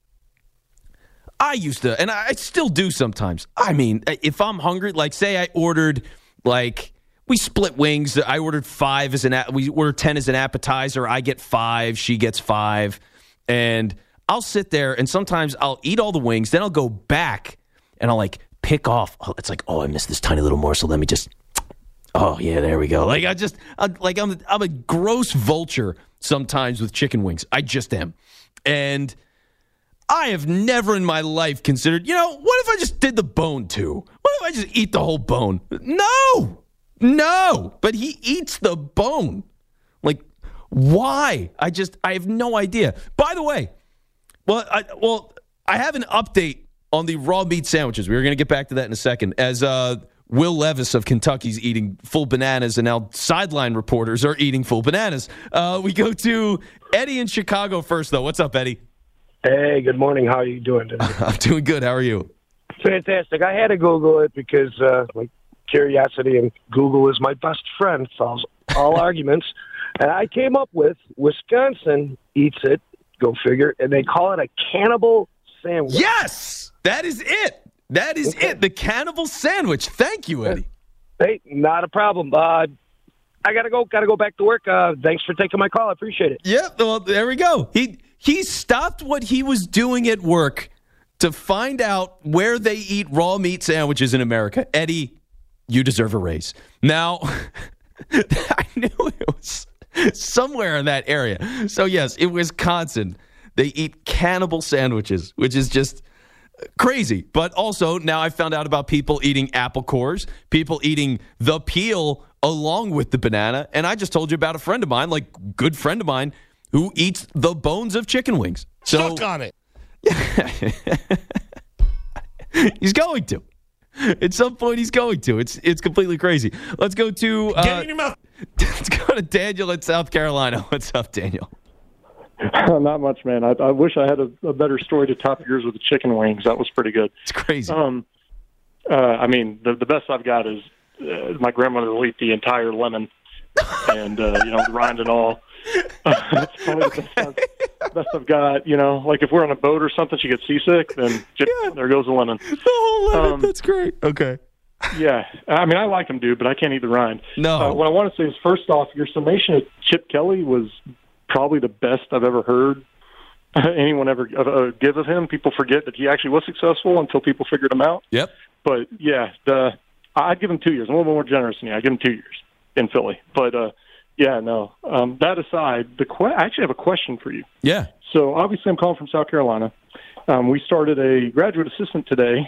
I used to, and I still do sometimes. I mean, if I'm hungry, like say I ordered, like, we split wings. I ordered five as an, we ordered ten as an appetizer. I get five. She gets five. And I'll sit there and sometimes I'll eat all the wings. Then I'll go back and I'll like pick off. Oh, it's like, oh, I missed this tiny little morsel. Let me just, Oh yeah, there we go. Like I just, I, like I'm, I'm a gross vulture sometimes with chicken wings. I just am, and I have never in my life considered. You know, what if I just did the bone too? What if I just eat the whole bone? No, no. But he eats the bone. Like, why? I just, I have no idea. By the way, well, I, well, I have an update on the raw meat sandwiches. We were going to get back to that in a second. As uh, Will Levis of Kentucky's eating full bananas, and now sideline reporters are eating full bananas. Uh, we go to Eddie in Chicago first, though. What's up, Eddie? Hey, good morning. How are you doing today? I'm doing good. How are you? Fantastic. I had to Google it because, uh, like, curiosity and Google is my best friend, solves all arguments. And I came up with Wisconsin eats it, go figure, and they call it a cannibal sandwich. Yes! That is it. That is okay. it. The cannibal sandwich. Thank you, Eddie. Hey, not a problem. Uh, I got to go. Got to go back to work. Uh, thanks for taking my call. I appreciate it. Yeah, well, there we go. He he stopped what he was doing at work to find out where they eat raw meat sandwiches in America. Eddie, you deserve a raise. Now, I knew it was somewhere in that area. So, yes, in Wisconsin, they eat cannibal sandwiches, which is just crazy. But also, now I found out about people eating apple cores, people eating the peel along with the banana. And I just told you about a friend of mine, like good friend of mine, who eats the bones of chicken wings. So, Stuck on it. He's going to. At some point, he's going to. It's it's completely crazy. Let's go to uh, Get in your mouth. Let's go to Daniel in South Carolina. What's up, Daniel? Not much, man. I, I wish I had a, a better story to top yours with the chicken wings. That was pretty good. It's crazy. Um, uh, I mean, the the best I've got is uh, my grandmother will eat the entire lemon, and uh, you know, the rind and all. That's probably the best, I've, best I've got. You know, like if we're on a boat or something, she gets seasick, then just, yeah. there goes the lemon. The whole lemon. Um, That's great. Okay. Yeah, I mean, I like them, dude, but I can't eat the rind. No. Uh, what I want to say is, first off, your summation of Chip Kelly was probably the best I've ever heard anyone ever uh, give of him. People forget that he actually was successful until people figured him out. Yep. But, yeah, the I'd give him two years. I'm a little more generous than you. I'd give him two years in Philly. But, uh, yeah, no. Um, that aside, the que- I actually have a question for you. Yeah. So, obviously, I'm calling from South Carolina. Um, we started a graduate assistant today,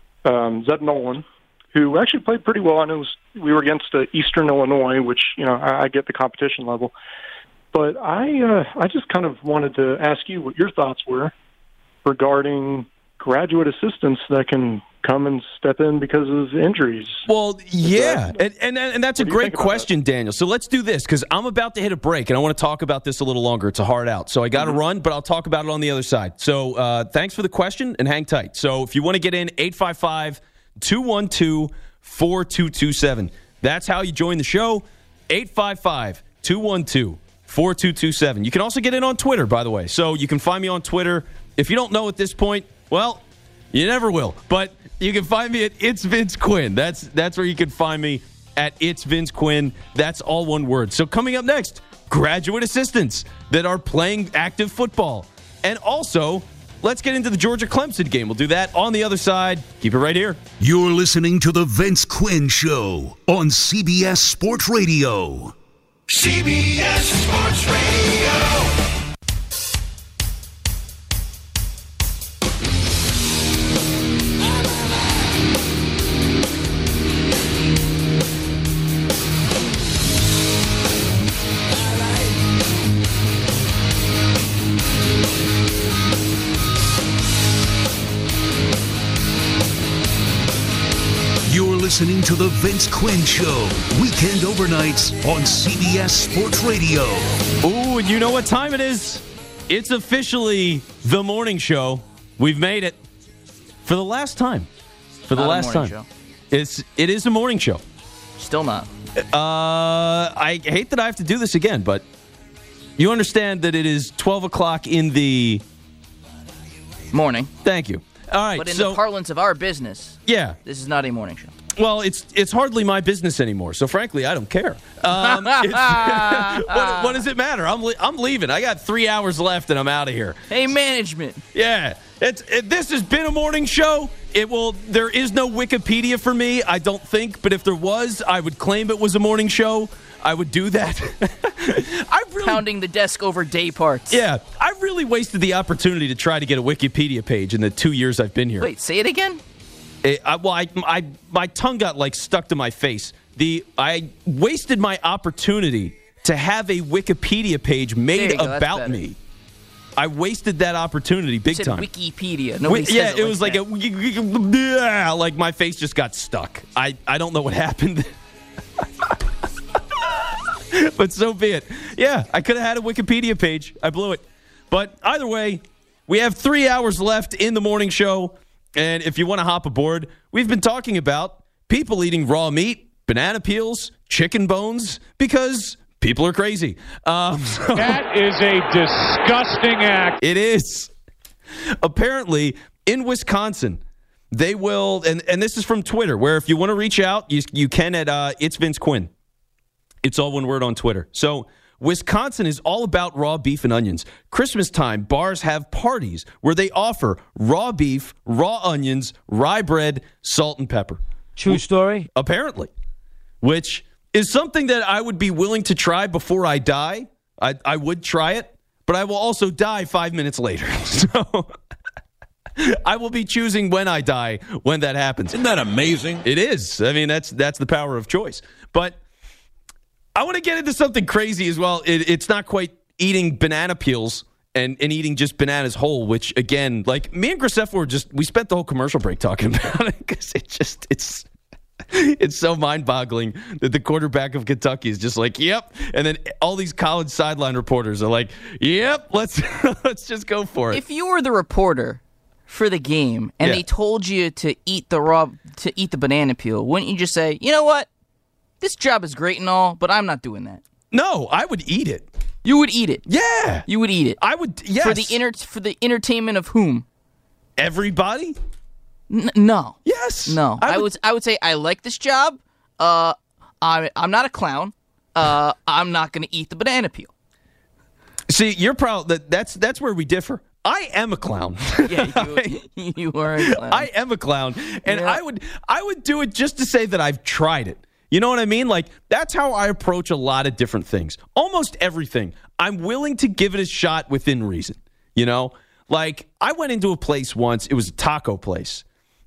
um, Zeb Nolan, who actually played pretty well. I know it was, we were against uh, Eastern Illinois, which, you know, I, I get the competition level. But I uh, I just kind of wanted to ask you what your thoughts were regarding graduate assistants that can come and step in because of injuries. Well, yeah, and, and and that's a great question, Daniel. So let's do this, because I'm about to hit a break, and I want to talk about this a little longer. It's a hard out, so I got to mm-hmm. run, but I'll talk about it on the other side. So uh, thanks for the question, and hang tight. So if you want to get in, eight five five, two one two, four two two seven. That's how you join the show, eight five five, two one two, four two two seven. You can also get in on Twitter, by the way. So you can find me on Twitter. If you don't know at this point, well, you never will. But you can find me at It's Vince Quinn. That's that's where you can find me, at It's Vince Quinn. That's all one word. So coming up next, graduate assistants that are playing active football. And also, let's get into the Georgia-Clemson game. We'll do that on the other side. Keep it right here. You're listening to The Vince Quinn Show on C B S Sports Radio. C B S Sports Radio. Listening to The Vince Quinn Show, weekend overnights on C B S Sports Radio. Ooh, and you know what time it is? It's officially the morning show. We've made it for the last time. For the Not last a time. show. It's it is a morning show. Still not. Uh, I hate that I have to do this again, but you understand that it is twelve o'clock in the morning. Thank you. All right. But in so, the parlance of our business, yeah, this is not a morning show. Well, it's it's hardly my business anymore, so frankly, I don't care. Um, it's, what, what does it matter? I'm le- I'm leaving. I got three hours left, and I'm out of here. Hey, management. Yeah, it's it, this has been a morning show. It will. There is no Wikipedia for me, I don't think. But if there was, I would claim it was a morning show. I would do that. I really, Pounding the desk over day parts. Yeah, I really wasted the opportunity to try to get a Wikipedia page in the two years I've been here. Wait, say it again? It, I, well, I, I, my tongue got like stuck to my face. The I wasted my opportunity to have a Wikipedia page made go, about me. I wasted that opportunity big you said time. Wikipedia. Nobody Wi- yeah, says it, it was like like that. a yeah, like my face just got stuck. I, I don't know what happened. But so be it. Yeah, I could have had a Wikipedia page. I blew it. But either way, we have three hours left in the morning show. And if you want to hop aboard, we've been talking about people eating raw meat, banana peels, chicken bones, because people are crazy. Um, so That is a disgusting act. It is. Apparently, in Wisconsin, they will, and, and this is from Twitter, where if you want to reach out, you, you can at uh, It's Vince Quinn. It's all one word on Twitter. So Wisconsin is all about raw beef and onions. Christmas time, bars have parties where they offer raw beef, raw onions, rye bread, salt, and pepper. True story? Apparently. Which is something that I would be willing to try before I die. I, I would try it, but I will also die five minutes later. So I will be choosing when I die when that happens. Isn't that amazing? It is. I mean, that's that's the power of choice. But I want to get into something crazy as well. It, it's not quite eating banana peels and, and eating just bananas whole, which, again, like me and Graceffa were just, we spent the whole commercial break talking about it because it just, it's, it's so mind-boggling that the quarterback of Kentucky is just like, yep. And then all these college sideline reporters are like, yep, let's let's just go for it. If you were the reporter for the game and Yeah. they told you to eat the raw, to eat the banana peel, wouldn't you just say, you know what? This job is great and all, but I'm not doing that. No, I would eat it. You would eat it. Yeah. You would eat it. I would, yes. For the inter- for the entertainment of whom? Everybody? N- no. Yes. No. I I would, would- I would say I like this job. Uh, I I'm not a clown. Uh, I'm not going to eat the banana peel. See, you're proud that that's that's where we differ. I am a clown. Yeah, you, you are a clown. I am a clown, and Yeah. I would I would do it just to say that I've tried it. You know what I mean? Like, that's how I approach a lot of different things. Almost everything. I'm willing to give it a shot within reason. You know? Like, I went into a place once. It was a taco place.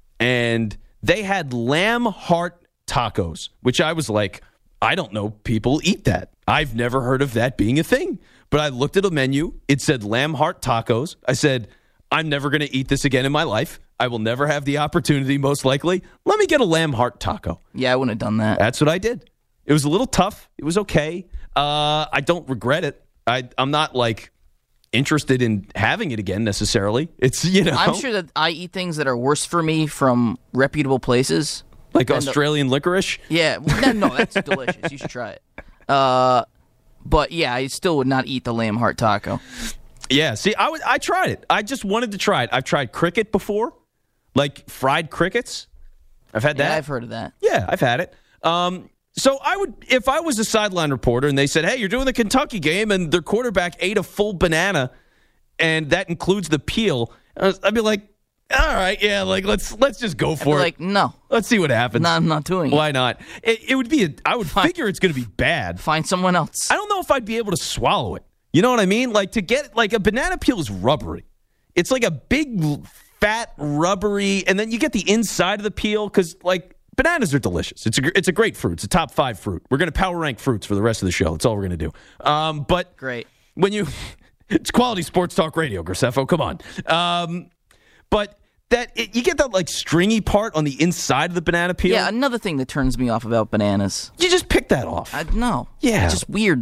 And they had lamb heart tacos, which I was like, I don't know people eat that. I've never heard of that being a thing. But I looked at a menu. It said lamb heart tacos. I said, I'm never going to eat this again in my life. I will never have the opportunity, most likely. Let me get a lamb heart taco. Yeah, I wouldn't have done that. That's what I did. It was a little tough. It was okay. Uh, I don't regret it. I, I'm not, like, interested in having it again, necessarily. It's, you know. I'm sure that I eat things that are worse for me from reputable places. Like And the- Australian licorice? Yeah. No, no, that's delicious. You should try it. Uh, but, yeah, I still would not eat the lamb heart taco. Yeah, see, I, would, I tried it. I just wanted to try it. I've tried cricket before, like fried crickets. I've had that. Yeah, I've heard of that. Yeah, I've had it. Um, so I would, if I was a sideline reporter and they said, hey, you're doing the Kentucky game and their quarterback ate a full banana and that includes the peel, I'd be like, all right, yeah, like let's let's just go I'd be for it. like, no. Let's see what happens. No, I'm not doing it. Why not? It, it would be, a, I would Fine. figure it's going to be bad. Find someone else. I don't know if I'd be able to swallow it. You know what I mean? Like to get, like a banana peel is rubbery. It's like a big, fat, rubbery, and then you get the inside of the peel because, like, bananas are delicious. It's a, it's a great fruit. It's a top five fruit. We're going to power rank fruits for the rest of the show. That's all we're going to do. Um, but Great. when you, it's quality sports talk radio, Graceffa. Come on. Um, but that it, you get that like stringy part on the inside of the banana peel. Yeah, another thing that turns me off about bananas. You just pick that off. I, no. Yeah. It's just weird.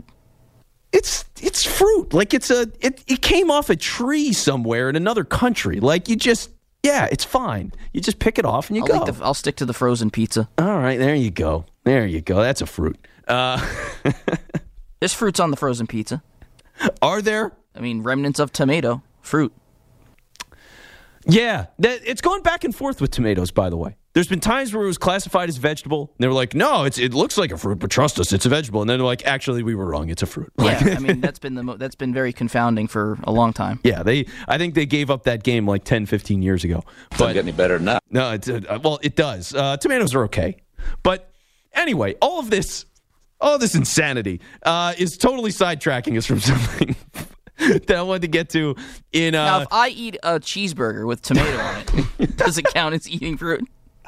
It's it's fruit. Like it's a it, it came off a tree somewhere in another country. Like you just yeah, it's fine. You just pick it off and you I'll, go. eat the, I'll stick to the frozen pizza. All right, there you go. There you go. That's a fruit. Uh, There's fruits on the frozen pizza. Are there? I mean, remnants of tomato, fruit. Yeah, that, it's going back and forth with tomatoes. By the way, There's been times where it was classified as vegetable. And they were like, no, it's it looks like a fruit, but trust us, it's a vegetable. And then they're like, actually, we were wrong. It's a fruit. Yeah, I mean, that's been the mo- that's been very confounding for a long time. Yeah, they. I think they gave up that game like ten, fifteen years ago. But, Doesn't get any better than that. No, it's, uh, well, it does. Uh, tomatoes are okay. But anyway, all of this, all of this insanity uh, is totally sidetracking us from something that I wanted to get to in... Uh, now, if I eat a cheeseburger with tomato on it, does it count as eating fruit?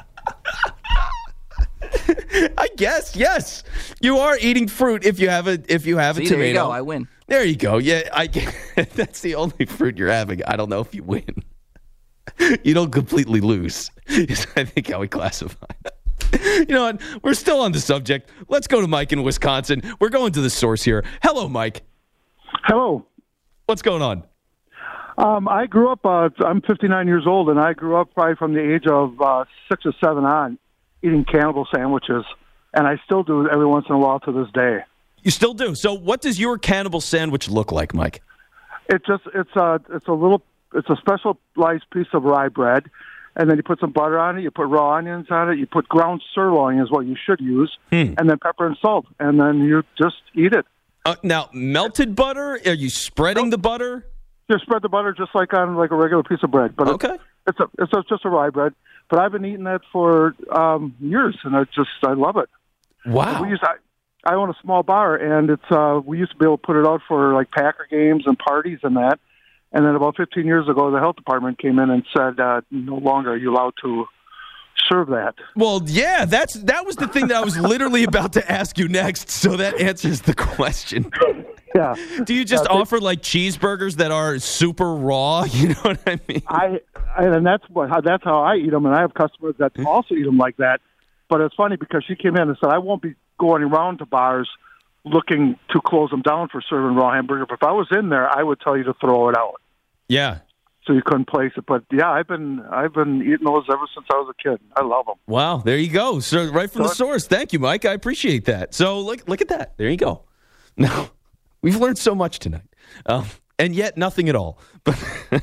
I guess, yes. You are eating fruit if you have a if you have See, a tomato. there you go. I win. There you go. Yeah, I that's the only fruit you're having. I don't know if you win. You don't completely lose, is I think how we classify it. You know what? We're still on the subject. Let's go to Mike in Wisconsin. We're going to the source here. Hello, Mike. Hello. What's going on? Um, I grew up, uh, I'm fifty-nine years old, and I grew up probably from the age of uh, six or seven on eating cannibal sandwiches, and I still do it every once in a while to this day. You still do? So what does your cannibal sandwich look like, Mike? It just, it's a, it's a little, it's a specialized piece of rye bread, and then you put some butter on it, you put raw onions on it, you put ground sirloin is what you should use, hmm. and then pepper and salt, and then you just eat it. Uh, now, melted butter? Are you spreading the butter? You spread the butter just like on like a regular piece of bread. But okay. It's, it's, a, it's a, just a rye bread. But I've been eating that for um, years, and I just, I love it. Wow. We used, I, I own a small bar, and it's uh, we used to be able to put it out for like Packer games and parties and that. And then about fifteen years ago, the health department came in and said, uh, no longer are you allowed to serve that. Well, yeah, that's that was the thing that I was literally about to ask you next, so that answers the question. Yeah. Do you just uh, they, offer like cheeseburgers that are super raw? You know what I mean? I, I and that's what how, that's how I eat them, and I have customers that also eat them like that. But it's funny because she came in and said, I won't be going around to bars looking to close them down for serving raw hamburger. But if I was in there, I would tell you to throw it out. Yeah. So you couldn't place it. But yeah, I've been I've been eating those ever since I was a kid. I love them. Wow, there you go. So right from the source. Thank you, Mike. I appreciate that. So look look at that. There you go. Now, we've learned so much tonight. Um, and yet nothing at all. But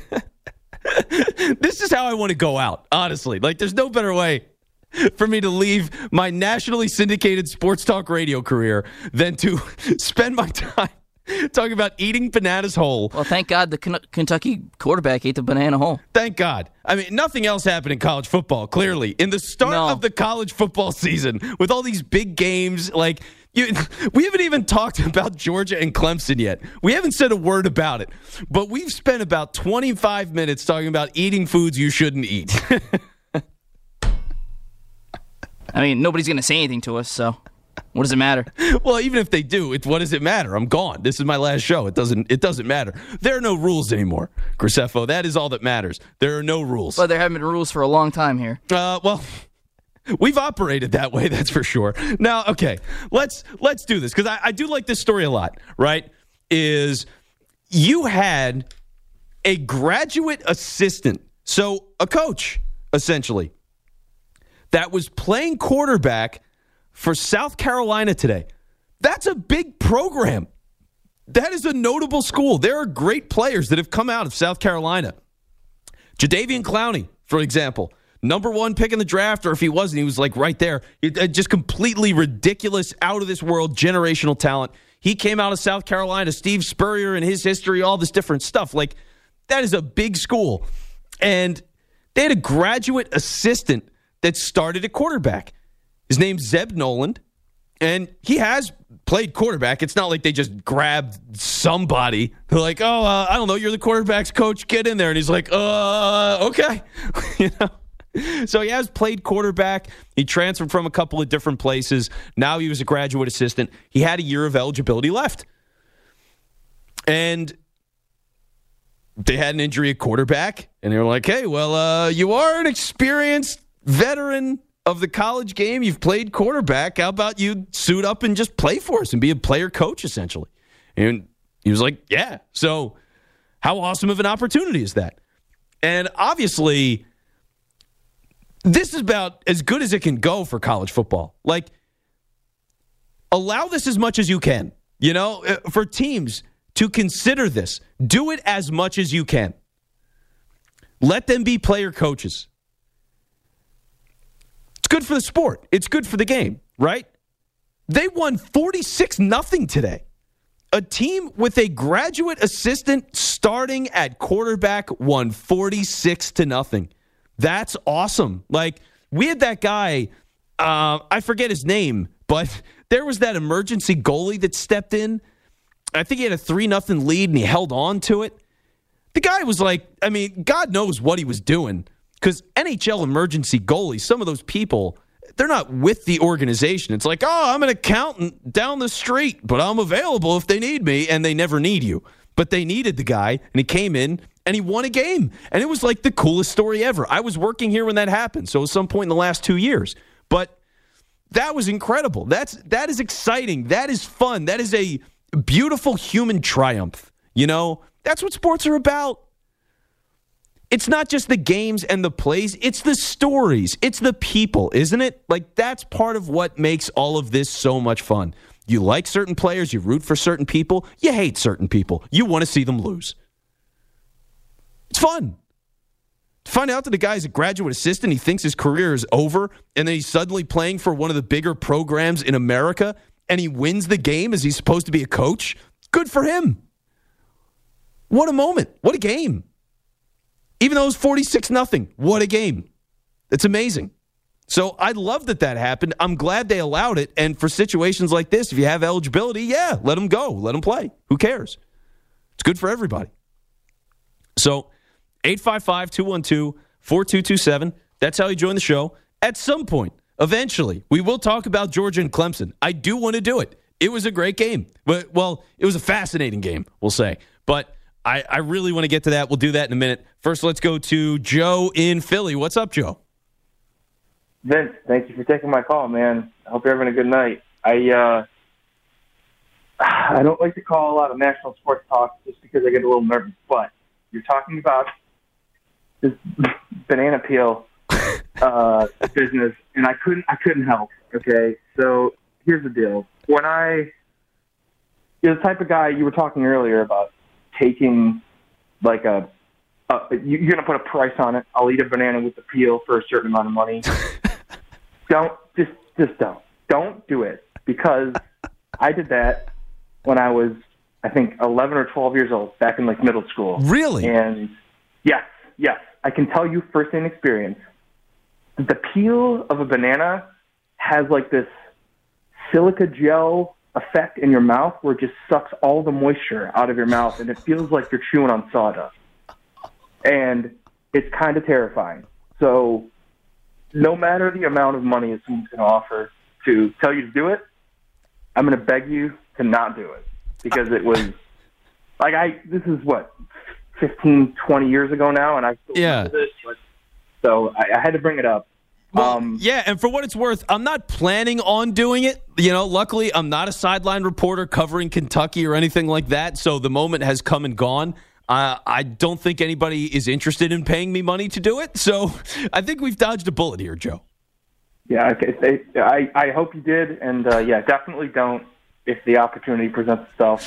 this is how I want to go out, honestly. Like there's no better way for me to leave my nationally syndicated sports talk radio career than to spend my time talking about eating bananas whole. Well, thank God the K- Kentucky quarterback ate the banana whole. Thank God. I mean, nothing else happened in college football, clearly. In the start No. of the college football season, with all these big games, like, you, we haven't even talked about Georgia and Clemson yet. We haven't said a word about it. But we've spent about twenty-five minutes talking about eating foods you shouldn't eat. I mean, nobody's going to say anything to us, so what does it matter? Well, even if they do, it, what does it matter? I'm gone. This is my last show. It doesn't It doesn't matter. There are no rules anymore, Graceffo. That is all that matters. There are no rules. Well, there haven't been rules for a long time here. Uh, well, we've operated that way, that's for sure. Now, okay, let's let's do this, because I, I do like this story a lot, right? Is you had a graduate assistant, so a coach, essentially, that was playing quarterback for South Carolina today. That's a big program. That is a notable school. There are great players that have come out of South Carolina. Jadeveon Clowney, for example, number one pick in the draft, or if he wasn't, he was like right there. It, uh, just completely ridiculous, out of this world, generational talent. He came out of South Carolina. Steve Spurrier and his history, all this different stuff. Like, that is a big school. And they had a graduate assistant that started at quarterback. His name's Zeb Noland, and he has played quarterback. It's not like they just grabbed somebody. They're like, oh, uh, I don't know, you're the quarterback's coach, get in there. And he's like, uh, okay. You know? So he has played quarterback. He transferred from a couple of different places. Now he was a graduate assistant. He had a year of eligibility left. And they had an injury at quarterback, and they were like, hey, well, uh, you are an experienced veteran of the college game. You've played quarterback. How about you suit up and just play for us and be a player coach, essentially? And he was like, yeah. So how awesome of an opportunity is that? And obviously, this is about as good as it can go for college football. Like, allow this as much as you can. You know, for teams to consider this, do it as much as you can. Let them be player coaches. good for the sport. It's good for the game, right? They won forty-six nothing today. A team with a graduate assistant starting at quarterback won forty-six to nothing. That's awesome. Like, we had that guy, uh, I forget his name, but there was that emergency goalie that stepped in. I think he had a three nothing lead, and he held on to it. The guy was like, I mean, God knows what he was doing, because N H L emergency goalies, some of those people, they're not with the organization. It's like, oh, I'm an accountant down the street, but I'm available if they need me, and they never need you. But they needed the guy, and he came in, and he won a game. And it was like the coolest story ever. I was working here when that happened, so at some point in the last two years. But that was incredible. That's that is exciting. That is fun. That is a beautiful human triumph. You know, that's what sports are about. It's not just the games and the plays. It's the stories. It's the people, isn't it? Like, that's part of what makes all of this so much fun. You like certain players. You root for certain people. You hate certain people. You want to see them lose. It's fun. To find out that the guy's a graduate assistant, he thinks his career is over, and then he's suddenly playing for one of the bigger programs in America, and he wins the game as he's supposed to be a coach. Good for him. What a moment. What a game. Even though it was forty-six nothing, what a game. It's amazing. So I love that that happened. I'm glad they allowed it. And for situations like this, if you have eligibility, yeah, let them go. Let them play. Who cares? It's good for everybody. So eight five five, two one two, four two two seven. That's how you join the show. At some point, eventually, we will talk about Georgia and Clemson. I do want to do it. It was a great game. But, well, it was a fascinating game, we'll say. But I, I really want to get to that. We'll do that in a minute. First, let's go to Joe in Philly. What's up, Joe? Vince, thank you for taking my call, man. I hope you're having a good night. I uh, I don't like to call a lot of national sports talk just because I get a little nervous, but you're talking about this banana peel uh, business, and I couldn't I couldn't help. Okay, so here's the deal. When I you're the type of guy you were talking earlier about taking like a, a you, you're gonna put a price on it. I'll eat a banana with the peel for a certain amount of money. don't just just don't don't do it, because I did that when I was I think eleven or twelve years old, back in like middle school. Really? And yes, yes, I can tell you firsthand experience. The peel of a banana has like this silica gel effect in your mouth where it just sucks all the moisture out of your mouth, and it feels like you're chewing on sawdust. And it's kind of terrifying. So no matter the amount of money someone's going to offer to tell you to do it, I'm going to beg you to not do it, because it was like I. This is what fifteen, twenty years ago now, and I still yeah. remember this. But, so I, I had to bring it up. Well, um, yeah, and for what it's worth, I'm not planning on doing it. You know, luckily, I'm not a sideline reporter covering Kentucky or anything like that, so the moment has come and gone. Uh, I don't think anybody is interested in paying me money to do it, so I think we've dodged a bullet here, Joe. Yeah, okay. They, I, I hope you did, and uh, yeah, definitely don't if the opportunity presents itself.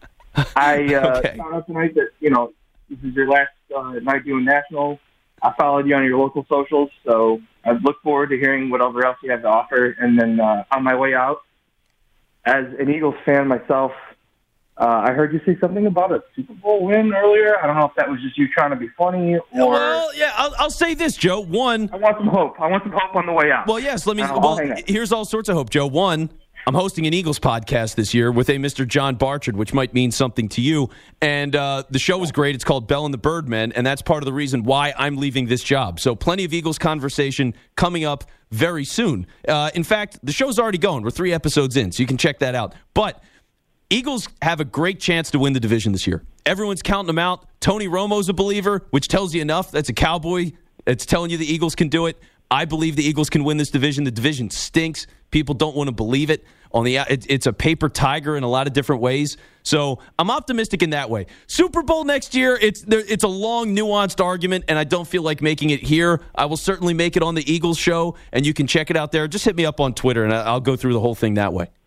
I uh, okay. found out tonight that, you know, this is your last uh, night doing national. I followed you on your local socials, so I look forward to hearing whatever else you have to offer. And then uh, on my way out, as an Eagles fan myself, uh, I heard you say something about a Super Bowl win earlier. I don't know if that was just you trying to be funny or... Well, yeah, I'll, I'll say this, Joe. One... I want some hope. I want some hope on the way out. Well, yes, let me... I'll, well, I'll here's all sorts of hope, Joe. One... I'm hosting an Eagles podcast this year with a Mister John Barchard, which might mean something to you. And uh, the show is great. It's called Bell and the Birdmen, and that's part of the reason why I'm leaving this job. So plenty of Eagles conversation coming up very soon. Uh, in fact, the show's already going. We're three episodes in, so you can check that out. But Eagles have a great chance to win the division this year. Everyone's counting them out. Tony Romo's a believer, which tells you enough. That's a Cowboy. It's telling you the Eagles can do it. I believe the Eagles can win this division. The division stinks. People don't want to believe it. On the it, it's a paper tiger in a lot of different ways. So I'm optimistic in that way. Super Bowl next year, it's there, it's a long, nuanced argument, and I don't feel like making it here. I will certainly make it on the Eagles show, and you can check it out there. Just hit me up on Twitter, and I'll go through the whole thing that way.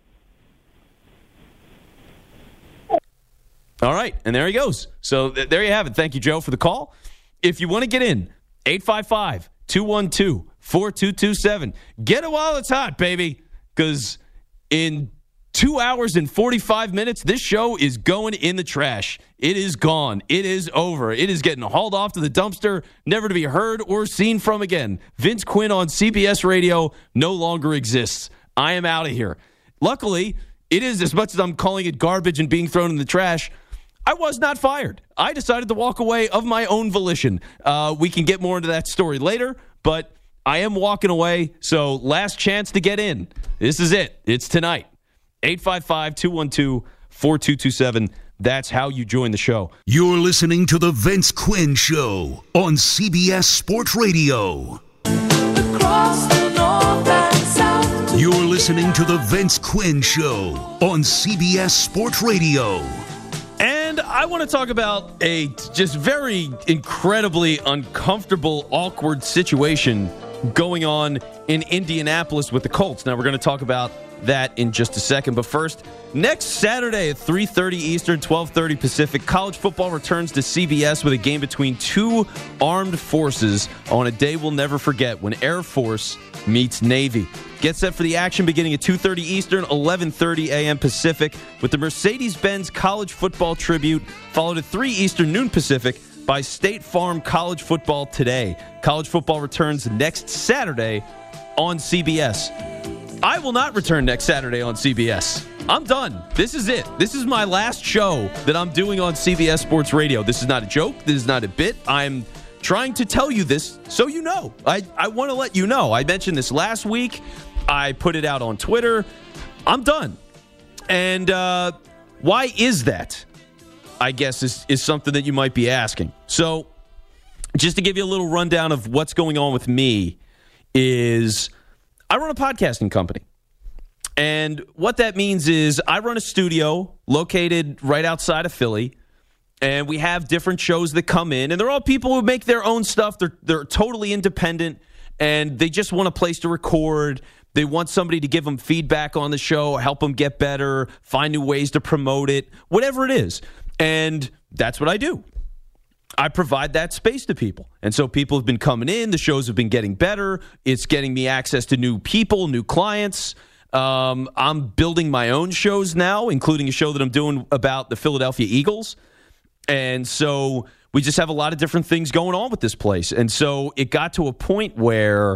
All right, and there he goes. So th- there you have it. Thank you, Joe, for the call. If you want to get in, eight five five, two one two, four two two seven. Get it while it's hot, baby, because in two hours and forty-five minutes, this show is going in the trash. It is gone. It is over. It is getting hauled off to the dumpster, never to be heard or seen from again. Vince Quinn on C B S Radio no longer exists. I am out of here. Luckily, it is, as much as I'm calling it garbage and being thrown in the trash, I was not fired. I decided to walk away of my own volition. Uh, we can get more into that story later, but I am walking away, so last chance to get in. This is it. It's tonight. eight five five, two one two, four two two seven. That's how you join the show. You're listening to The Vince Quinn Show on C B S Sports Radio. Across the north and south. You're listening to The Vince Quinn Show on C B S Sports Radio. And I want to talk about a just very incredibly uncomfortable, awkward situation going on in Indianapolis with the Colts. Now, we're going to talk about that in just a second. But first, next Saturday at three thirty Eastern, twelve thirty Pacific, college football returns to C B S with a game between two armed forces on a day we'll never forget when Air Force meets Navy. Get set for the action beginning at two thirty Eastern, eleven thirty a.m. Pacific with the Mercedes-Benz College Football Tribute, followed at three Eastern, noon Pacific by State Farm College Football Today. College football returns next Saturday on C B S. I will not return next Saturday on C B S. I'm done. This is it. This is my last show that I'm doing on C B S Sports Radio. This is not a joke. This is not a bit. I'm trying to tell you this so you know. I, I want to let you know. I mentioned this last week. I put it out on Twitter. I'm done. And uh, why is that? I guess is, is something that you might be asking. So just to give you a little rundown of what's going on with me is I run a podcasting company. And what that means is I run a studio located right outside of Philly. And we have different shows that come in. And they're all people who make their own stuff. They're, they're totally independent. And they just want a place to record. They want somebody to give them feedback on the show, help them get better, find new ways to promote it, whatever it is. And that's what I do. I provide that space to people. And so people have been coming in. The shows have been getting better. It's getting me access to new people, new clients. Um, I'm building my own shows now, including a show that I'm doing about the Philadelphia Eagles. And so we just have a lot of different things going on with this place. And so it got to a point where,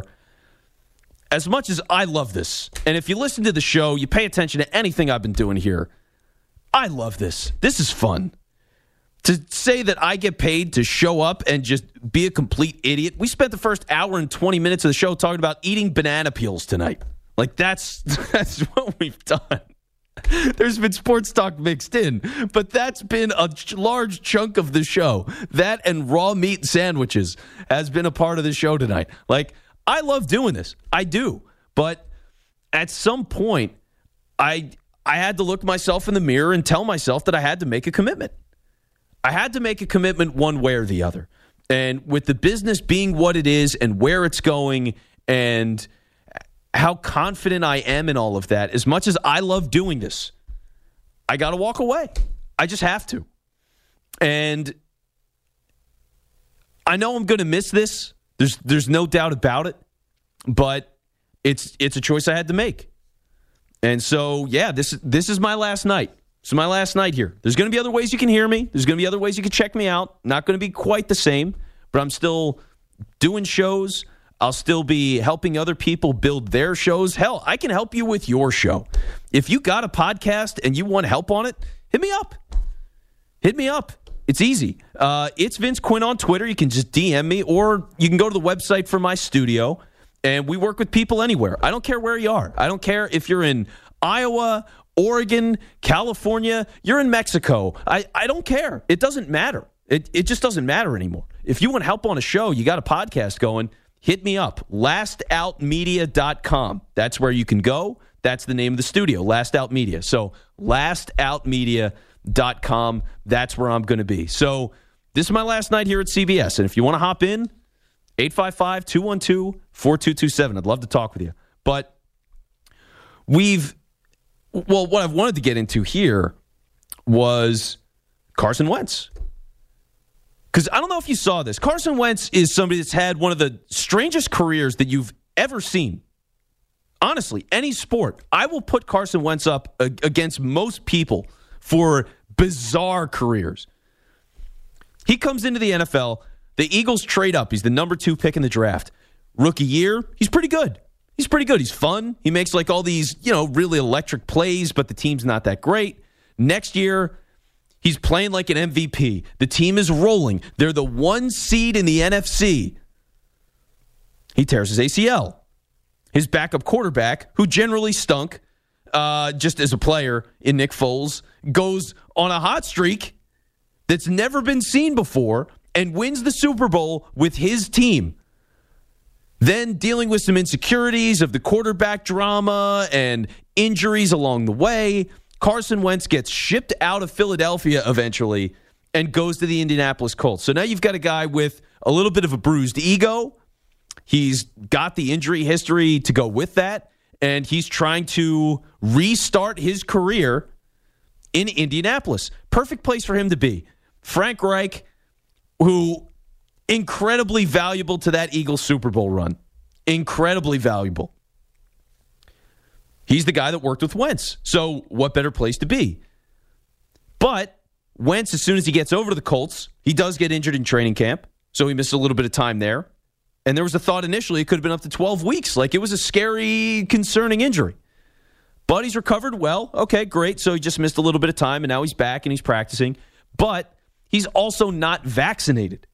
as much as I love this, and if you listen to the show, you pay attention to anything I've been doing here, I love this. This is fun. To say that I get paid to show up and just be a complete idiot. We spent the first hour and twenty minutes of the show talking about eating banana peels tonight. Like, that's that's what we've done. There's been sports talk mixed in, but that's been a ch- large chunk of the show. That and raw meat sandwiches has been a part of the show tonight. Like, I love doing this. I do. But at some point, I I had to look myself in the mirror and tell myself that I had to make a commitment. I had to make a commitment one way or the other. And with the business being what it is and where it's going and how confident I am in all of that, as much as I love doing this, I got to walk away. I just have to. And I know I'm going to miss this. There's there's no doubt about it. But it's it's a choice I had to make. And so, yeah, this this is my last night. This is my last night here. There's going to be other ways you can hear me. There's going to be other ways you can check me out. Not going to be quite the same, but I'm still doing shows. I'll still be helping other people build their shows. Hell, I can help you with your show. If you got a podcast and you want help on it, hit me up. Hit me up. It's easy. Uh, it's Vince Quinn on Twitter. You can just D M me, or you can go to the website for my studio, and we work with people anywhere. I don't care where you are. I don't care if you're in Iowa, Oregon, California, you're in Mexico. I, I don't care. It doesn't matter. It it just doesn't matter anymore. If you want help on a show, you got a podcast going, hit me up. last out media dot com. That's where you can go. That's the name of the studio, Last Out Media. So last out media dot com. That's where I'm going to be. So this is my last night here at C B S. And if you want to hop in, eight five five, two one two, four two two seven. I'd love to talk with you. But we've... Well, what I've wanted to get into here was Carson Wentz. Because I don't know if you saw this. Carson Wentz is somebody that's had one of the strangest careers that you've ever seen. Honestly, any sport. I will put Carson Wentz up against most people for bizarre careers. He comes into the N F L. The Eagles trade up. He's the number two pick in the draft. Rookie year, he's pretty good. He's pretty good. He's fun. He makes like all these, you know, really electric plays, but the team's not that great. Next year, he's playing like an M V P. The team is rolling. They're the one seed in the N F C. He tears his A C L. His backup quarterback, who generally stunk uh, just as a player in Nick Foles, goes on a hot streak that's never been seen before and wins the Super Bowl with his team. Then dealing with some insecurities of the quarterback drama and injuries along the way, Carson Wentz gets shipped out of Philadelphia eventually and goes to the Indianapolis Colts. So now you've got a guy with a little bit of a bruised ego. He's got the injury history to go with that, and he's trying to restart his career in Indianapolis. Perfect place for him to be. Frank Reich, who incredibly valuable to that Eagles Super Bowl run. Incredibly valuable. He's the guy that worked with Wentz. So what better place to be? But Wentz, as soon as he gets over to the Colts, he does get injured in training camp, so he missed a little bit of time there. And there was a thought initially it could have been up to twelve weeks. Like, it was a scary, concerning injury. But he's recovered well. Okay, great. So he just missed a little bit of time, and now he's back and he's practicing. But he's also not vaccinated.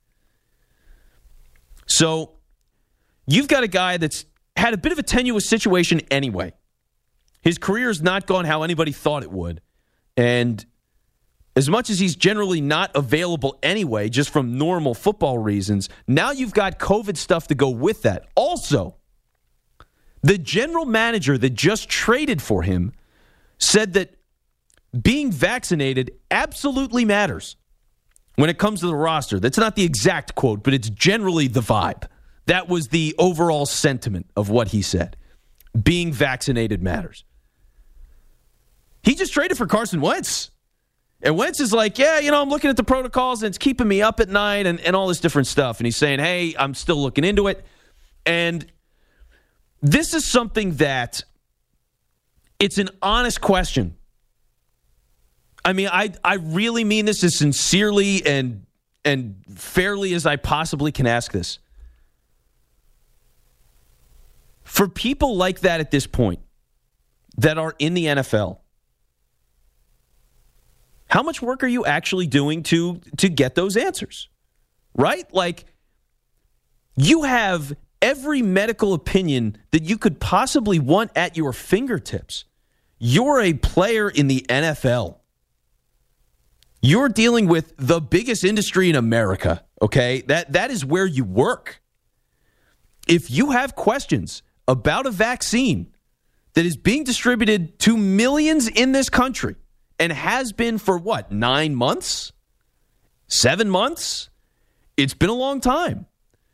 So you've got a guy that's had a bit of a tenuous situation anyway. His career has not gone how anybody thought it would. And as much as he's generally not available anyway, just from normal football reasons, now you've got COVID stuff to go with that. Also, the general manager that just traded for him said that being vaccinated absolutely matters when it comes to the roster. That's not the exact quote, but it's generally the vibe. That was the overall sentiment of what he said. Being vaccinated matters. He just traded for Carson Wentz. And Wentz is like, yeah, you know, I'm looking at the protocols and it's keeping me up at night and, and all this different stuff. And he's saying, hey, I'm still looking into it. And this is something that it's an honest question. I mean, I I really mean this as sincerely and and fairly as I possibly can ask this. For people like that at this point that are in the N F L, how much work are you actually doing to, to get those answers? Right? Like, you have every medical opinion that you could possibly want at your fingertips. You're a player in the N F L. You're dealing with the biggest industry in America, okay? That that is where you work. If you have questions about a vaccine that is being distributed to millions in this country, and has been for what, nine months? Seven months? It's been a long time.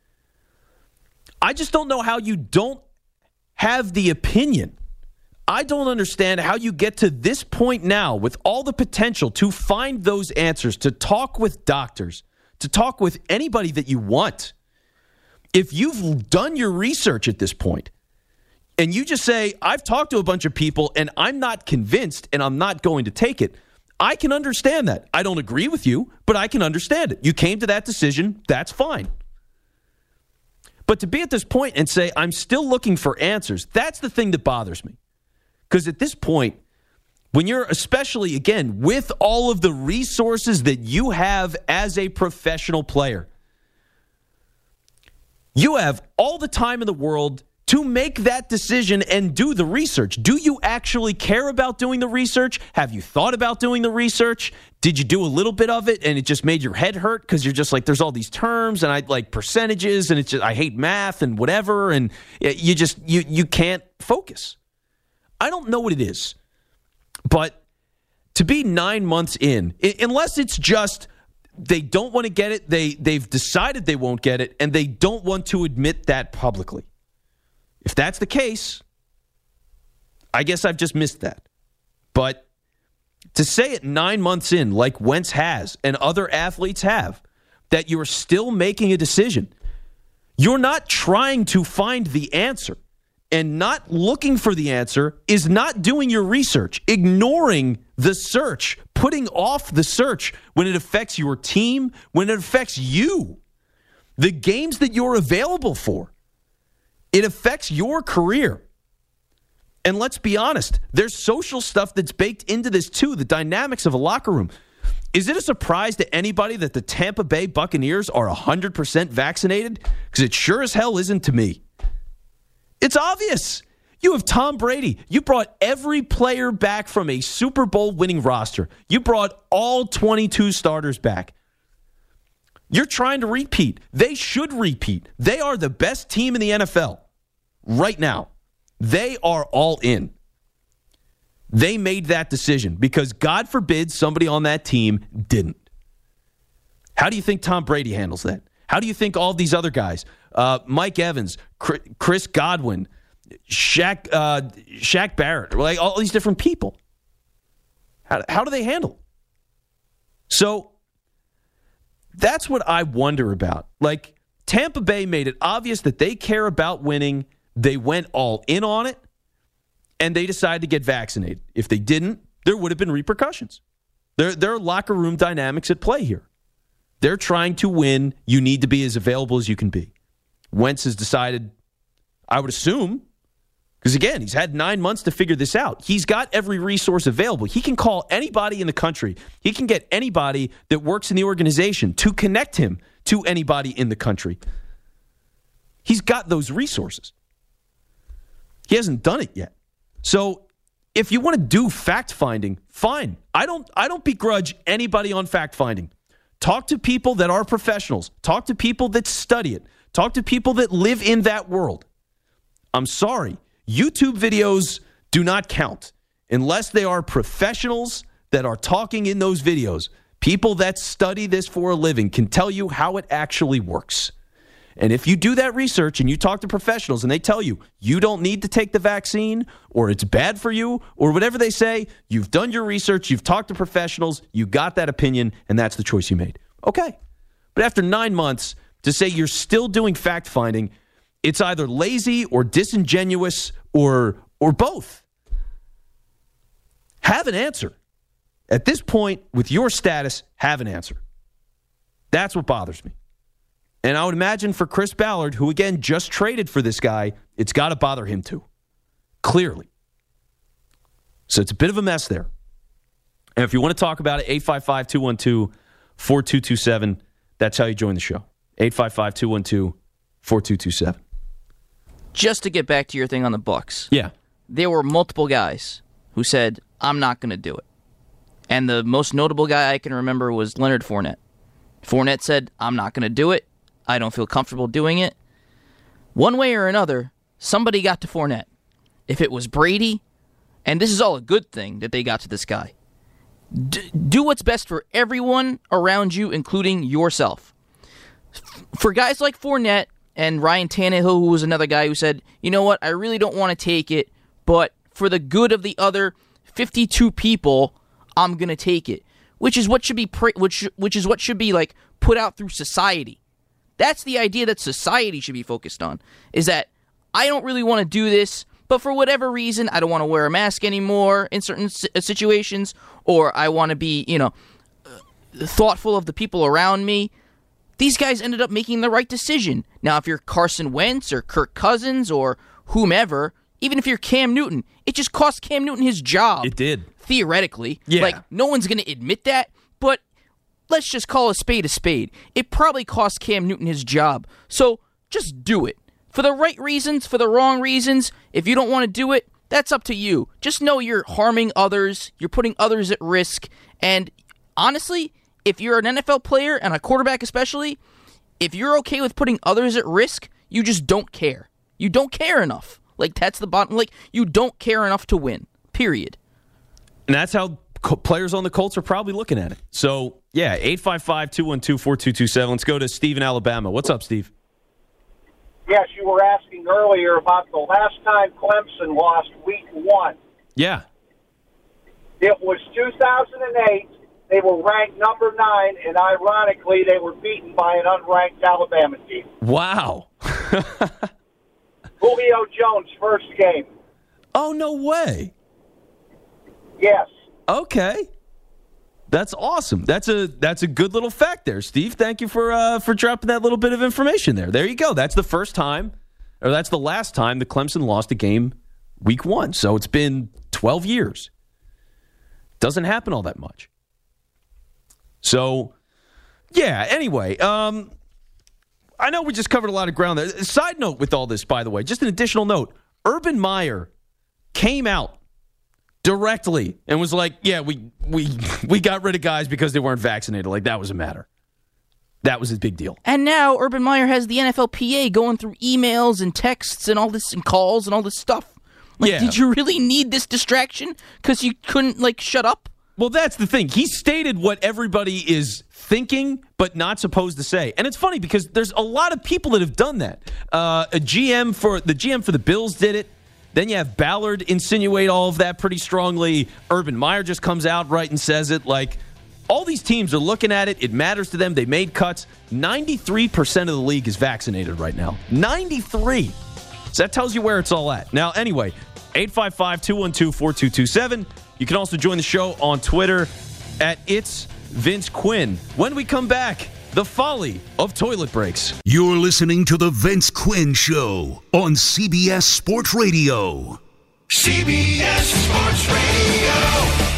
I just don't know how you don't have the opinion. I don't understand how you get to this point now with all the potential to find those answers, to talk with doctors, to talk with anybody that you want. If you've done your research at this point, and you just say, I've talked to a bunch of people and I'm not convinced and I'm not going to take it, I can understand that. I don't agree with you, but I can understand it. You came to that decision, that's fine. But to be at this point and say, I'm still looking for answers, that's the thing that bothers me. Because at this point, when you're especially, again, with all of the resources that you have as a professional player, you have all the time in the world to make that decision and do the research. Do you actually care about doing the research? Have you thought about doing the research? Did you do a little bit of it and it just made your head hurt because you're just like, there's all these terms and I like percentages and it's just, I hate math and whatever, and you just, you you can't focus. I don't know what it is, but to be nine months in, unless it's just they don't want to get it, they they've decided they won't get it, and they don't want to admit that publicly. If that's the case, I guess I've just missed that. But to say it nine months in, like Wentz has and other athletes have, that you're still making a decision. You're not trying to find the answer. And not looking for the answer is not doing your research, ignoring the search, putting off the search when it affects your team, when it affects you, the games that you're available for. It affects your career. And let's be honest, there's social stuff that's baked into this too, the dynamics of a locker room. Is it a surprise to anybody that the Tampa Bay Buccaneers are one hundred percent vaccinated? Because it sure as hell isn't to me. It's obvious. You have Tom Brady. You brought every player back from a Super Bowl winning roster. You brought all twenty-two starters back. You're trying to repeat. They should repeat. They are the best team in the N F L right now. They are all in. They made that decision because God forbid somebody on that team didn't. How do you think Tom Brady handles that? How do you think all these other guys, uh, Mike Evans, Chris Godwin, Shaq, uh, Shaq Barrett, like all these different people, how, how do they handle? So that's what I wonder about. Like, Tampa Bay made it obvious that they care about winning. They went all in on it, and they decided to get vaccinated. If they didn't, there would have been repercussions. There, there are locker room dynamics at play here. They're trying to win. You need to be as available as you can be. Wentz has decided, I would assume, because again, he's had nine months to figure this out. He's got every resource available. He can call anybody in the country. He can get anybody that works in the organization to connect him to anybody in the country. He's got those resources. He hasn't done it yet. So if you want to do fact-finding, fine. I don't, I don't begrudge anybody on fact-finding. Talk to people that are professionals. Talk to people that study it. Talk to people that live in that world. I'm sorry. YouTube videos do not count unless they are professionals that are talking in those videos. People that study this for a living can tell you how it actually works. And if you do that research and you talk to professionals and they tell you you don't need to take the vaccine or it's bad for you or whatever they say, you've done your research, you've talked to professionals, you got that opinion, and that's the choice you made. Okay. But after nine months, to say you're still doing fact-finding, it's either lazy or disingenuous or or both. Have an answer. At this point, with your status, have an answer. That's what bothers me. And I would imagine for Chris Ballard, who, again, just traded for this guy, it's got to bother him too. Clearly. So it's a bit of a mess there. And if you want to talk about it, eight five five, two one two, four two two seven. That's how you join the show. eight five five, two one two, four two two seven. Just to get back to your thing on the Bucs. Yeah. There were multiple guys who said, I'm not going to do it. And the most notable guy I can remember was Leonard Fournette. Fournette said, I'm not going to do it. I don't feel comfortable doing it. One way or another, somebody got to Fournette. If it was Brady, and this is all a good thing that they got to this guy, D- do what's best for everyone around you, including yourself. For guys like Fournette and Ryan Tannehill, who was another guy who said, you know what, I really don't want to take it, but for the good of the other fifty-two people, I'm going to take it. Which is what should be pre- which which is what should be like put out through society. That's the idea that society should be focused on, is that I don't really want to do this, but for whatever reason, I don't want to wear a mask anymore in certain situations, or I want to be, you know, thoughtful of the people around me. These guys ended up making the right decision. Now, if you're Carson Wentz or Kirk Cousins or whomever, even if you're Cam Newton, it just cost Cam Newton his job. It did. Theoretically. Yeah. Like, no one's going to admit that, but let's just call a spade a spade. It probably cost Cam Newton his job. So just do it. For the right reasons, for the wrong reasons, if you don't want to do it, that's up to you. Just know you're harming others, you're putting others at risk, and honestly, if you're an N F L player, and a quarterback especially, if you're okay with putting others at risk, you just don't care. You don't care enough. Like, that's the bottom. Like, you don't care enough to win, period. And that's how players on the Colts are probably looking at it. So, yeah, eight five five, two one two, four two two seven. Let's go to Steve in Alabama. What's up, Steve? Yes, you were asking earlier about the last time Clemson lost week one. Yeah. It was two thousand eight, They were ranked number nine, and ironically, they were beaten by an unranked Alabama team. Wow. Julio Jones' first game. Oh, no way. Yes. Okay. That's awesome. That's a that's a good little fact there, Steve. Thank you for uh, for dropping that little bit of information there. There you go. That's the first time, or that's the last time that Clemson lost a game week one. So it's been twelve years. Doesn't happen all that much. So, yeah, anyway, um, I know we just covered a lot of ground there. Side note with all this, by the way, just an additional note. Urban Meyer came out directly and was like, yeah, we we we got rid of guys because they weren't vaccinated. Like, that was a matter. That was a big deal. And now Urban Meyer has the N F L P A going through emails and texts and all this and calls and all this stuff. Like, yeah. Did you really need this distraction because you couldn't, like, shut up? Well, that's the thing. He stated what everybody is thinking but not supposed to say. And it's funny because there's a lot of people that have done that. Uh, a G M for the G M for the Bills did it. Then you have Ballard insinuate all of that pretty strongly. Urban Meyer just comes out right and says it. Like, all these teams are looking at it. It matters to them. They made cuts. ninety-three percent of the league is vaccinated right now. ninety-three. So that tells you where it's all at. Now, anyway, eight five five, two one two, four two two seven. You can also join the show on Twitter at It's Vince Quinn. When we come back, the folly of toilet breaks. You're listening to The Vince Quinn Show on C B S Sports Radio. C B S Sports Radio.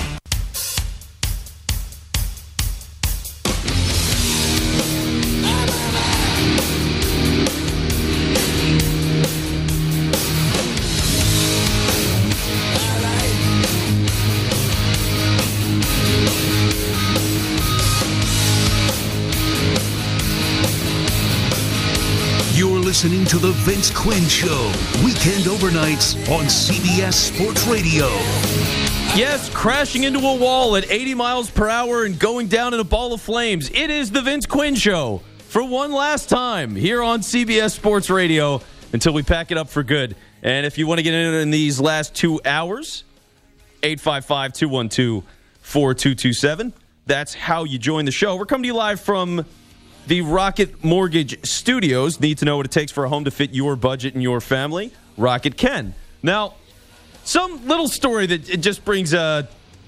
Listening to The Vince Quinn Show, weekend overnights on C B S Sports Radio. Yes, crashing into a wall at eighty miles per hour and going down in a ball of flames. It is The Vince Quinn Show for one last time here on C B S Sports Radio until we pack it up for good. And if you want to get in in these last two hours, eight five five, two one two, four two two seven. That's how you join the show. We're coming to you live from the Rocket Mortgage Studios. Need to know what it takes for a home to fit your budget and your family? Rocket can. Now, some little story that it just brings a,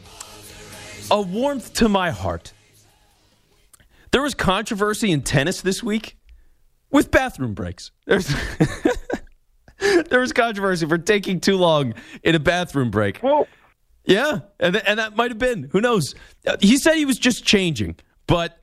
a warmth to my heart. There was controversy in tennis this week with bathroom breaks. There's there was controversy for taking too long in a bathroom break. Oh. Yeah, and, th- and that might have been. Who knows? Uh, he said he was just changing, but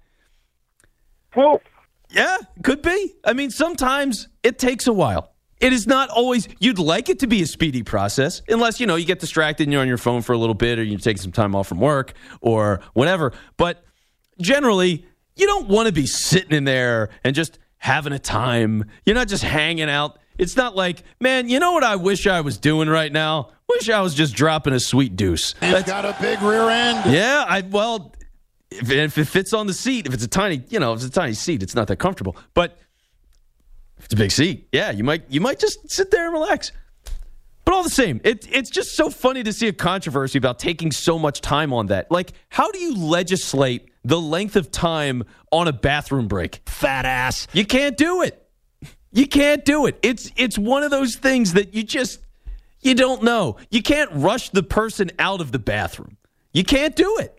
Oh. Yeah, could be. I mean, sometimes it takes a while. It is not always, you'd like it to be a speedy process, unless, you know, you get distracted and you're on your phone for a little bit or you're taking some time off from work or whatever. But generally, you don't want to be sitting in there and just having a time. You're not just hanging out. It's not like, man, you know what I wish I was doing right now? Wish I was just dropping a sweet deuce. He's That's, got a big rear end. Yeah, I well... If it, if it fits on the seat, if it's a tiny, you know, if it's a tiny seat, it's not that comfortable. But if it's a big seat, yeah, you might you might just sit there and relax. But all the same, it, it's just so funny to see a controversy about taking so much time on that. Like, how do you legislate the length of time on a bathroom break? Fat ass. You can't do it. You can't do it. It's it's one of those things that you just, you don't know. You can't rush the person out of the bathroom. You can't do it.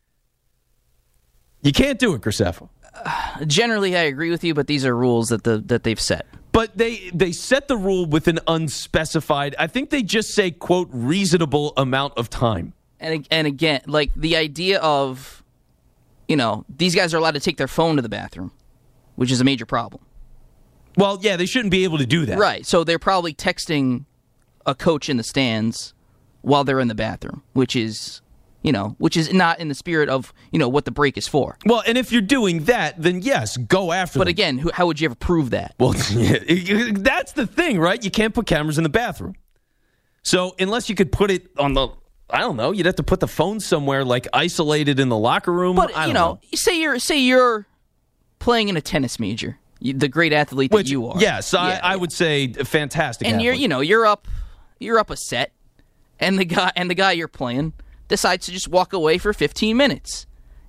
You can't do it, Graceffa. Uh, generally, I agree with you, but these are rules that the that they've set. But they they set the rule with an unspecified, I think they just say, quote, reasonable amount of time. And and again, like the idea of, you know, these guys are allowed to take their phone to the bathroom, which is a major problem. Well, yeah, they shouldn't be able to do that. Right, so they're probably texting a coach in the stands while they're in the bathroom, which is... You know, which is not in the spirit of, you know, what the break is for. Well, and if you're doing that, then yes, go after But them. again, who, how would you ever prove that? Well, yeah, that's the thing, right? You can't put cameras in the bathroom. So unless you could put it on the, I don't know, you'd have to put the phone somewhere like isolated in the locker room. But, I don't you know, know, say you're say you're playing in a tennis major, you, the great athlete that Which, you are. Yes, yeah, I, yeah. I would say fantastic And athlete. you're, you know, you're up, you're up a set, and the guy and the guy you're playing decides to just walk away for fifteen minutes.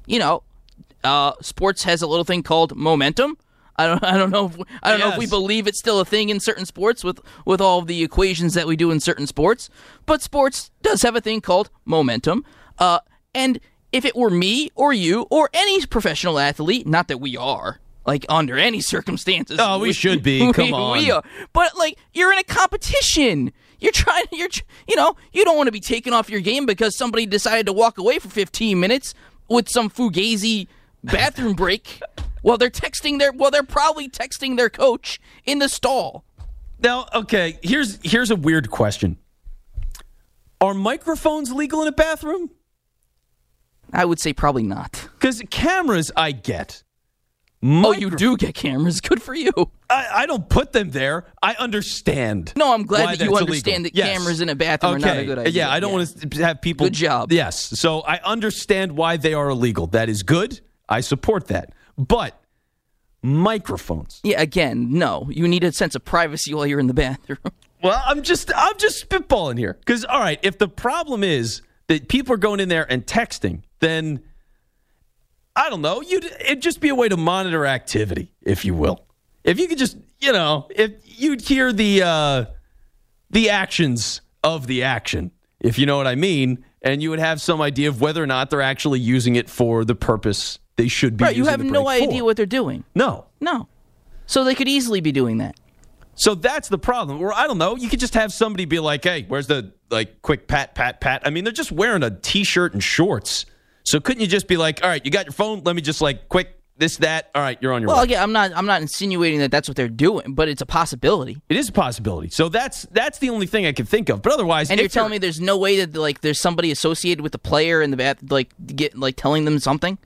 you know, uh, sports has a little thing called momentum. I don't. I don't know. If, I don't yes. know if we believe it's still a thing in certain sports with with all of the equations that we do in certain sports. But sports does have a thing called momentum. Uh, and if it were me or you or any professional athlete, not that we are, like under any circumstances. Oh, we, we should be. Come we, on. We are. But like, you're in a competition. You're trying. You're. You know. You don't want to be taken off your game because somebody decided to walk away for fifteen minutes with some fugazi bathroom break. Well, they're texting their. Well, they're probably texting their coach in the stall. Now, okay. Here's here's a weird question. Are microphones legal in a bathroom? I would say probably not. Because cameras, I get. Micro- oh, you do get cameras. Good for you. I, I don't put them there. I understand. No, I'm glad that you understand illegal. that yes. cameras in a bathroom okay. are not a good idea. Yeah, I don't yeah. want to have people. Good job. Yes. So I understand why they are illegal. That is good. I support that. But microphones. Yeah, again, no. You need a sense of privacy while you're in the bathroom. Well, I'm just I'm just spitballing here. Because, all right, if the problem is that people are going in there and texting, then, I don't know, you'd, it'd just be a way to monitor activity, if you will. If you could just, you know, if you'd hear the uh, the actions of the action, if you know what I mean, and you would have some idea of whether or not they're actually using it for the purpose they should be right, using you have the no break idea for. what they're doing. No. No. So they could easily be doing that. So that's the problem. Or I don't know, you could just have somebody be like, hey, where's the like quick pat, pat, pat? I mean, they're just wearing a T-shirt and shorts. So couldn't you just be like, all right, you got your phone? Let me just like quick this, that. All right, you're on your well, way. Well, yeah, I'm not I'm not insinuating that that's what they're doing, but it's a possibility. It is a possibility. So that's that's the only thing I can think of. But otherwise, and you're telling me there's no way that like there's somebody associated with the player in the bath, like get like telling them something?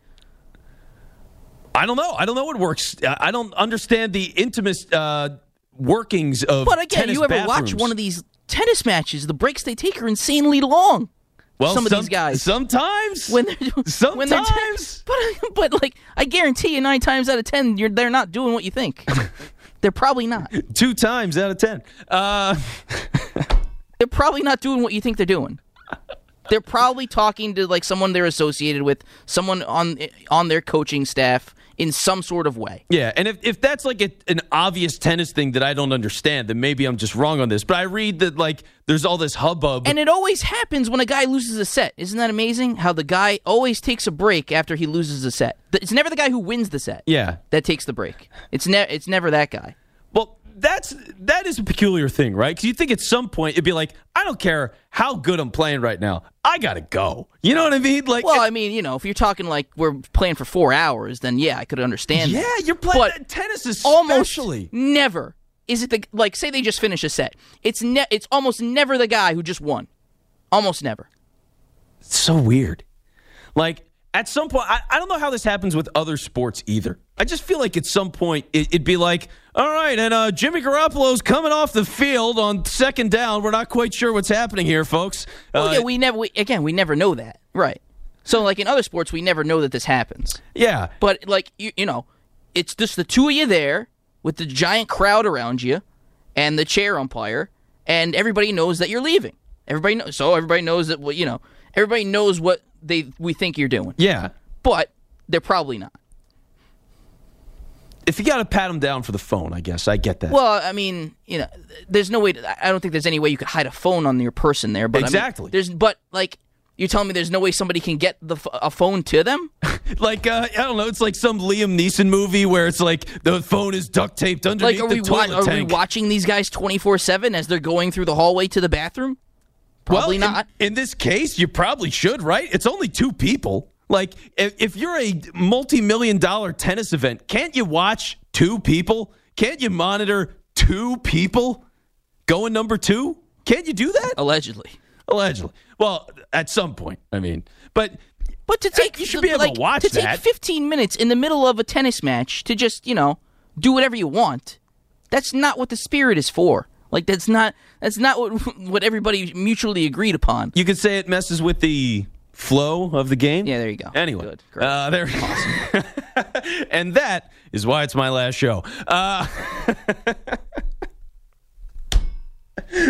I don't know. I don't know what works. I don't understand the intimate uh, workings of But again, tennis you ever bathrooms. watch one of these tennis matches? The breaks they take are insanely long. Well, some of some, these guys. Sometimes. When they're, sometimes. When they're te- but, but, like, I guarantee you nine times out of ten, you're, they're not doing what you think. They're probably not. Two times out of ten. Uh... They're probably not doing what you think they're doing. They're probably talking to, like, someone they're associated with, someone on on their coaching staff in some sort of way. Yeah, and if, if that's like a, an obvious tennis thing that I don't understand, then maybe I'm just wrong on this. But I read that, like, there's all this hubbub. And it always happens when a guy loses a set. Isn't that amazing? How the guy always takes a break after he loses a set. It's never the guy who wins the set yeah. that takes the break. It's, ne- it's never that guy. Well, that's that is a peculiar thing, right? Because you think at some point it'd be like, I don't care how good I'm playing right now. I got to go. You know what I mean? Like, well, I mean, you know, if you're talking like we're playing for four hours, then yeah, I could understand yeah, that. you're playing but tennis Almost especially. never is it the, like, say they just finish a set. It's ne- It's almost never the guy who just won. Almost never. It's so weird. Like, at some point, I, I don't know how this happens with other sports either. I just feel like at some point it, it'd be like, all right, and uh, Jimmy Garoppolo's coming off the field on second down. We're not quite sure what's happening here, folks. Well, uh, yeah, we never. We, again, we never know that, right? So, like in other sports, we never know that this happens. Yeah, but like you, you know, it's just the two of you there with the giant crowd around you, and the chair umpire, and everybody knows that you're leaving. Everybody knows. So everybody knows that. Well, you know, everybody knows what they we think you're doing. Yeah, but they're probably not. If you got to pat them down for the phone, I guess I get that. Well, I mean, you know, there's no way. To, I don't think there's any way you could hide a phone on your person there. But exactly. I mean, there's, but like, you're telling me there's no way somebody can get the a phone to them? Like, uh, I don't know. It's like some Liam Neeson movie where it's like the phone is duct taped underneath like, are the we toilet wa- tank. Are we watching these guys twenty-four seven as they're going through the hallway to the bathroom? Probably well, not. In, in this case, you probably should, right? It's only two people. Like, if, if you're a multi-million dollar tennis event, can't you watch two people? Can't you monitor two people going number two? Can't you do that? Allegedly. Allegedly. Well, at some point, I mean. But but to take you should be able like, to watch to that. To take fifteen minutes in the middle of a tennis match to just, you know, do whatever you want, that's not what the spirit is for. Like, that's not that's not what what everybody mutually agreed upon. You could say it messes with the flow of the game. Yeah, there you go. Anyway, Good. Great. Uh, there. Awesome. And that is why it's my last show. Uh,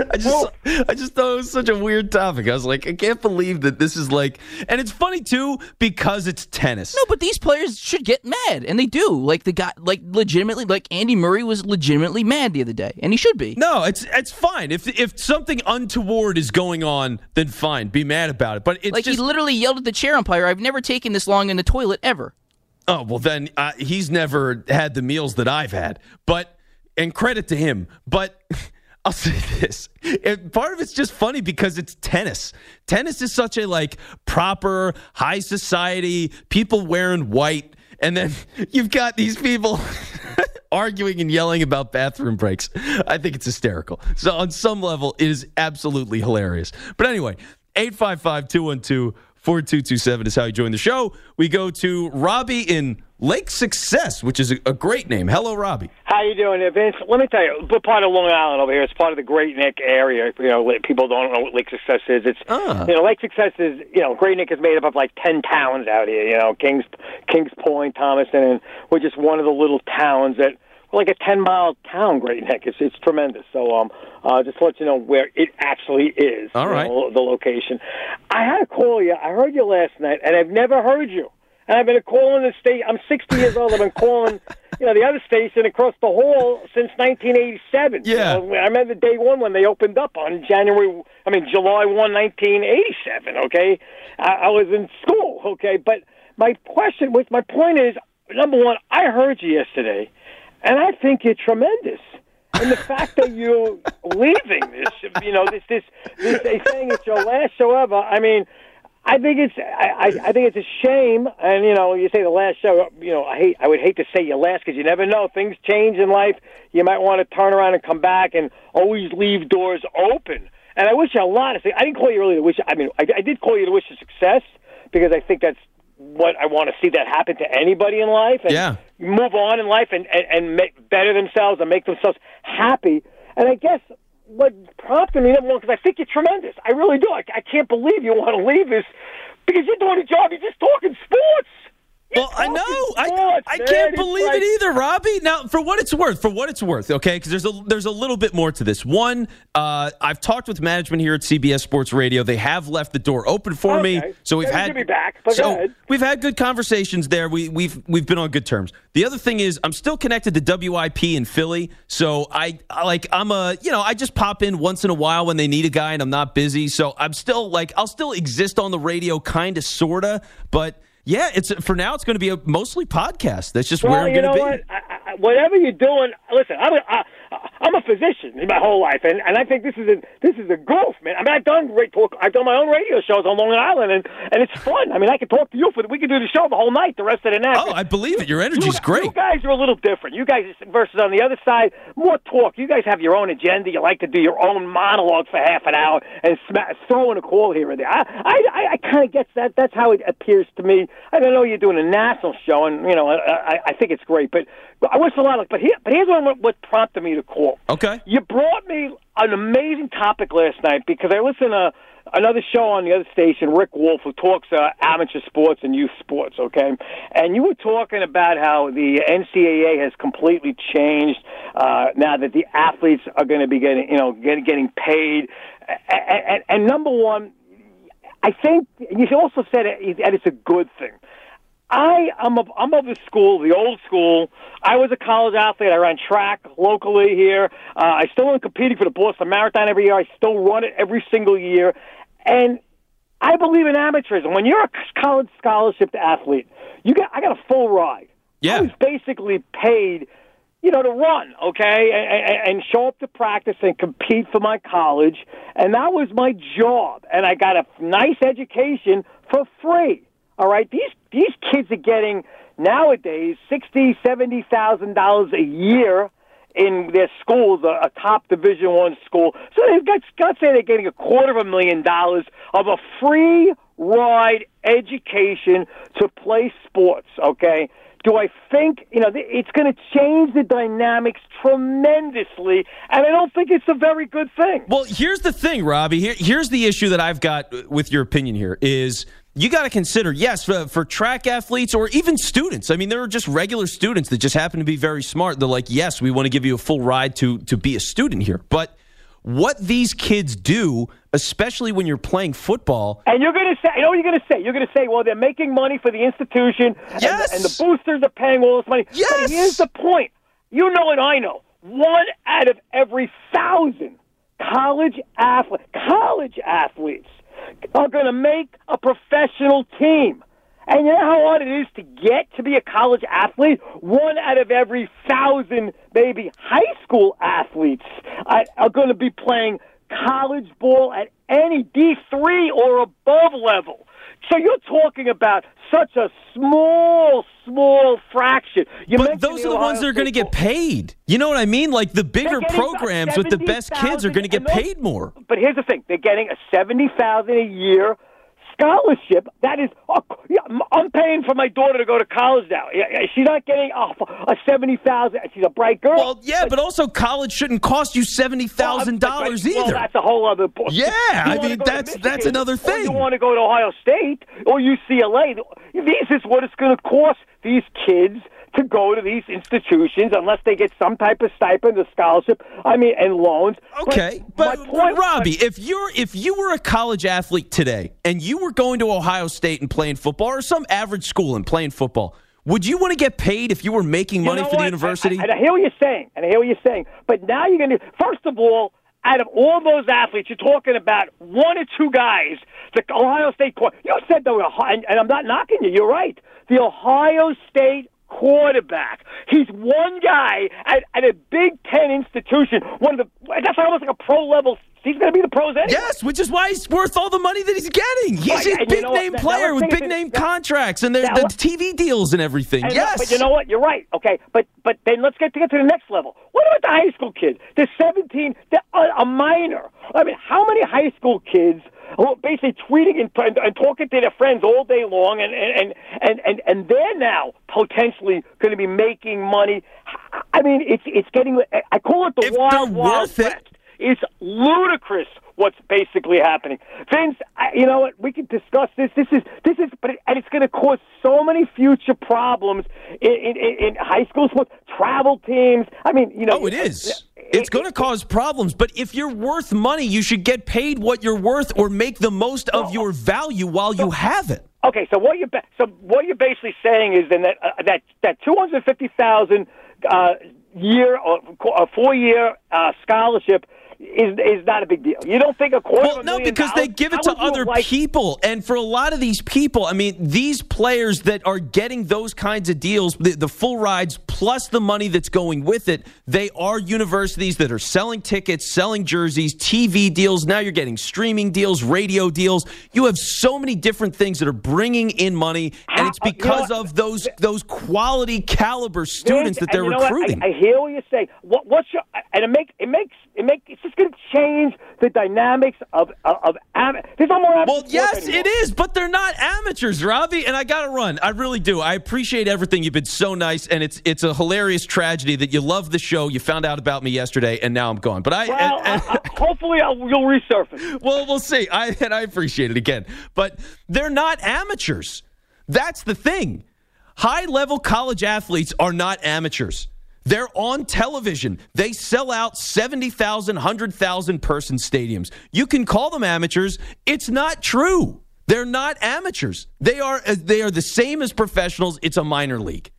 I just, I just thought it was such a weird topic. I was like, I can't believe that this is like, and it's funny too because it's tennis. No, but these players should get mad, and they do. Like the guy, like legitimately, like Andy Murray was legitimately mad the other day, and he should be. No, it's it's fine. If if something untoward is going on, then fine, be mad about it. But it's like just, he literally yelled at the chair umpire. I've never taken this long in the toilet ever. Oh well, then uh, he's never had the meals that I've had. But and credit to him, but. I'll say this. It, part of it's just funny because it's tennis. Tennis is such a like proper high society, people wearing white, and then you've got these people arguing and yelling about bathroom breaks. I think it's hysterical. So on some level, it is absolutely hilarious. But anyway, eight five five, two one two, four two two seven is how you join the show. We go to Robbie in Lake Success, which is a, a great name. Hello, Robbie. How you doing, Vince? Let me tell you, we're part of Long Island over here. It's part of the Great Neck area. You know, people don't know what Lake Success is. It's ah. you know, Lake Success is you know, Great Neck is made up of like ten towns out here. You know, Kings, Kings Point, Thomaston, and we're just one of the little towns that. Like a ten-mile town, Great Neck. It's it's tremendous. So, um, uh, just to let you know where it actually is. All right. Know, the location. I had to call you. I heard you last night, and I've never heard you. And I've been calling the state. I'm sixty years old. I've been calling, you know, the other station across the hall since nineteen eighty-seven. Yeah. You know, I remember day one when they opened up on January. I mean, July first, nineteen eighty-seven. Okay, I, I was in school. Okay, but my question, was, my point is, number one, I heard you yesterday. And I think you're tremendous. And the fact that you're leaving this, you know, this, this, this, they saying it's your last show ever. I mean, I think it's, I, I think it's a shame. And you know, you say the last show. You know, I hate, I would hate to say your last because you never know. Things change in life. You might want to turn around and come back, and always leave doors open. And I wish you a lot of. I didn't call you really to wish. I mean, I, I did call you to wish you success because I think that's what I want to see that happen to anybody in life, and yeah. move on in life and, and, and make better themselves and make themselves happy. And I guess what prompted me, number one, because I think you're tremendous. I really do. I, I can't believe you want to leave this because you're doing a job. You're just talking sports. You're well, I know. Sports, I, I man. can't It's believe like, it either, Robbie. Now, for what it's worth, for what it's worth, okay, because there's a there's a little bit more to this. One, uh, I've talked with management here at C B S Sports Radio. They have left the door open for okay. me, so we've Maybe had you'll be back. But so go ahead. we've had good conversations there. We we've we've been on good terms. The other thing is, I'm still connected to W I P in Philly, so I, I like I'm a you know I just pop in once in a while when they need a guy and I'm not busy. So I'm still like I'll still exist on the radio, kind of, sorta, but. Yeah, it's for now. It's going to be a mostly podcast. That's just well, where I'm going to be. You know what? I, I, whatever you're doing, listen. I'm a, I, I'm a physician in my whole life, and, and I think this is a this is a growth, man. I mean, I've done great talk. I've done my own radio shows on Long Island, and, and it's fun. I mean, I can talk to you for the, we can do the show the whole night, the rest of the night. Oh, I believe it. Your energy's you, great. You guys are a little different. You guys versus on the other side, more talk. You guys have your own agenda. You like to do your own monologue for half an hour and smash, throw in a call here and there. I I, I kind of get that. That's how it appears to me. I don't know you're doing a national show, and you know I, I, I think it's great. But I wish a lot of. But here, but here's what, what prompted me to call. Okay. You brought me an amazing topic last night because I listened to another show on the other station, Rick Wolf, who talks uh, amateur sports and youth sports, okay? And you were talking about how the N C double A has completely changed uh, now that the athletes are going to be getting, you know, getting, getting paid. And, and, and number one, I think you also said it, that it's a good thing. I am of, I'm of the school, the old school. I was a college athlete. I ran track locally here. Uh, I still am competing for the Boston Marathon every year. I still run it every single year. And I believe in amateurism. When you're a college scholarship athlete, you got I got a full ride. Yeah. I was basically paid, you know, to run, okay, and, and show up to practice and compete for my college. And that was my job. And I got a nice education for free. All right, these these kids are getting nowadays sixty, seventy thousand dollars a year in their schools, a, a top Division One school. So they've got, got to say they're getting a quarter of a million dollars of a free ride education to play sports. Okay, do I think you know it's going to change the dynamics tremendously? And I don't think it's a very good thing. Well, here's the thing, Robbie. Here, here's the issue that I've got with your opinion here is. You got to consider, yes, for, for track athletes or even students. I mean, there are just regular students that just happen to be very smart. They're like, yes, we want to give you a full ride to to be a student here. But what these kids do, especially when you're playing football. And you're going to say, I know what you're going to say. You're going to say, well, they're making money for the institution, yes. and, the, and the boosters are paying all this money. Yes. But here's the point. You know and I know. One out of every thousand college athletes, college athletes are going to make a professional team. And you know how hard it is to get to be a college athlete? One out of every thousand, maybe, high school athletes are, are going to be playing college ball at any D three or above level. So you're talking about such a small, small fraction. You but those are the ones that are going to get paid. You know what I mean? Like the bigger programs with the best kids are going to get paid more. But here's the thing. They're getting a seventy thousand dollars a year scholarship. That is, oh, yeah, I'm paying for my daughter to go to college now. She's not getting oh, a seventy thousand dollars. She's a bright girl. Well, yeah, but, but also college shouldn't cost you seventy thousand dollars well, either. Well, that's a whole other point. Yeah, I mean, that's that's another thing. Or you want to go to Ohio State or U C L A. This is what it's going to cost these kids to go to these institutions unless they get some type of stipend or scholarship, I mean, and loans. Okay, but, but, point, but Robbie, but, if you're if you were a college athlete today and you were going to Ohio State and playing football or some average school and playing football, would you want to get paid if you were making money you know for what? the university? I, I, and I hear what you're saying, and I hear what you're saying, but now you're going to, first of all, out of all those athletes, you're talking about one or two guys. The Ohio State, you said they were, and I'm not knocking you, you're right. The Ohio State quarterback. He's one guy at, at a Big Ten institution. One of the that's almost like a pro level. He's going to be the pros anyway. Yes, which is why he's worth all the money that he's getting. He's right, a big you know name player with big name contracts and the, the T V deals and everything. And yes, but you know what? You're right. Okay, but but then let's get to get to the next level. What about the high school kids? They're seventeen. They're a, a minor. I mean, how many high school kids who are basically tweeting and, and, and talking to their friends all day long, and and and and, and they're now potentially going to be making money? I mean, it's it's getting. I call it the if wild wild west. It's ludicrous what's basically happening. Vince, I, you know what? We can discuss this. This is this is, but it, and it's going to cause so many future problems in, in, in high school sports, travel teams. I mean, you know. Oh, it is. It's going to cause problems, but if you're worth money, you should get paid what you're worth or make the most of your value while you have it. Okay, so what you so what you're basically saying is then that uh, that that two hundred fifty thousand uh, year or a four year uh, scholarship is is not a big deal. You don't think a quarter well, of a no, million because dollars, they give it to other like, people. And for a lot of these people, I mean, these players that are getting those kinds of deals, the, the full rides plus the money that's going with it, they are universities that are selling tickets, selling jerseys, T V deals. Now you're getting streaming deals, radio deals. You have so many different things that are bringing in money, and it's because you know, of those those quality caliber students that they're recruiting. I, I hear what you're saying. What, what's your, and it make it makes it makes it's just going to change the dynamics of of, of am, there's no more well, yes, it is, but they're not amateurs, Robbie. And I got to run. I really do. I appreciate everything. You've been so nice, and it's it's a hilarious tragedy that you love the show. You found out about me yesterday, and now I'm gone. But I, well, and, and, I, I hopefully I'll, you'll resurface. Well, we'll see. I and I appreciate it again, but they're not amateurs. That's the thing. High-level college athletes are not amateurs. They're on television. They sell out seventy thousand, one hundred thousand person stadiums. You can call them amateurs. It's not true. They're not amateurs. They are they are the same as professionals. It's a minor league.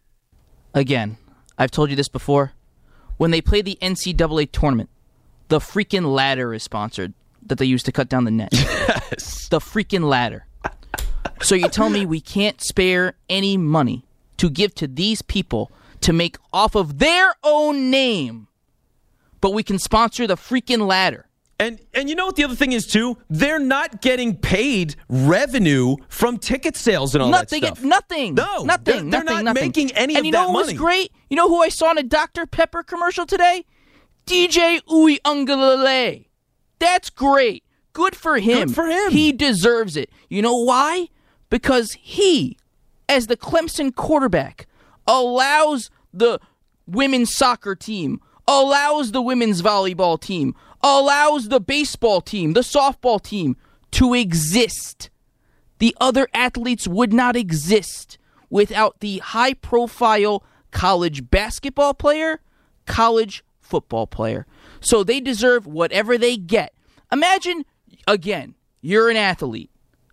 Again, I've told you this before. When they play the N C double A tournament, the freaking ladder is sponsored that they use to cut down the net. Yes. The freaking ladder. So you tell me we can't spare any money to give to these people to make off of their own name, but we can sponsor the freaking ladder. And and you know what the other thing is, too? They're not getting paid revenue from ticket sales and all nothing, that stuff. Nothing. No. Nothing. They're, they're nothing, not nothing. making any and of you that know money. Who was great? You know who I saw in a Doctor Pepper commercial today? D J Uiagalelei. That's great. Good for him. Good for him. He deserves it. You know why? Because he, as the Clemson quarterback, allows the women's soccer team, allows the women's volleyball team, allows the baseball team, the softball team to exist. The other athletes would not exist without the high-profile college basketball player, college football player. So they deserve whatever they get. Imagine, again, you're an athlete.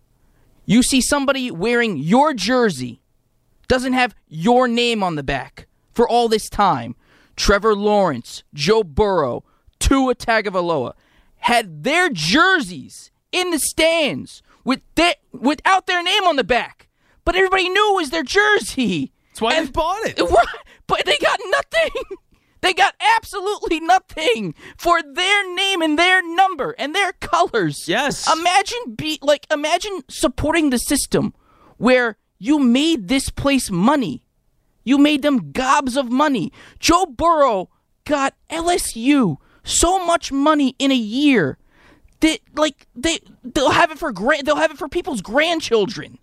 You see somebody wearing your jersey, doesn't have your name on the back for all this time. Trevor Lawrence, Joe Burrow, Tua Tagovailoa had their jerseys in the stands with their, without their name on the back. But everybody knew it was their jersey. That's why and, they bought it. But they got nothing. They got absolutely nothing for their name and their number and their colors. Yes. Imagine be like imagine supporting the system where you made this place money. You made them gobs of money. Joe Burrow got L S U so much money in a year that like they they'll have it for gra- they'll have it for people's grandchildren.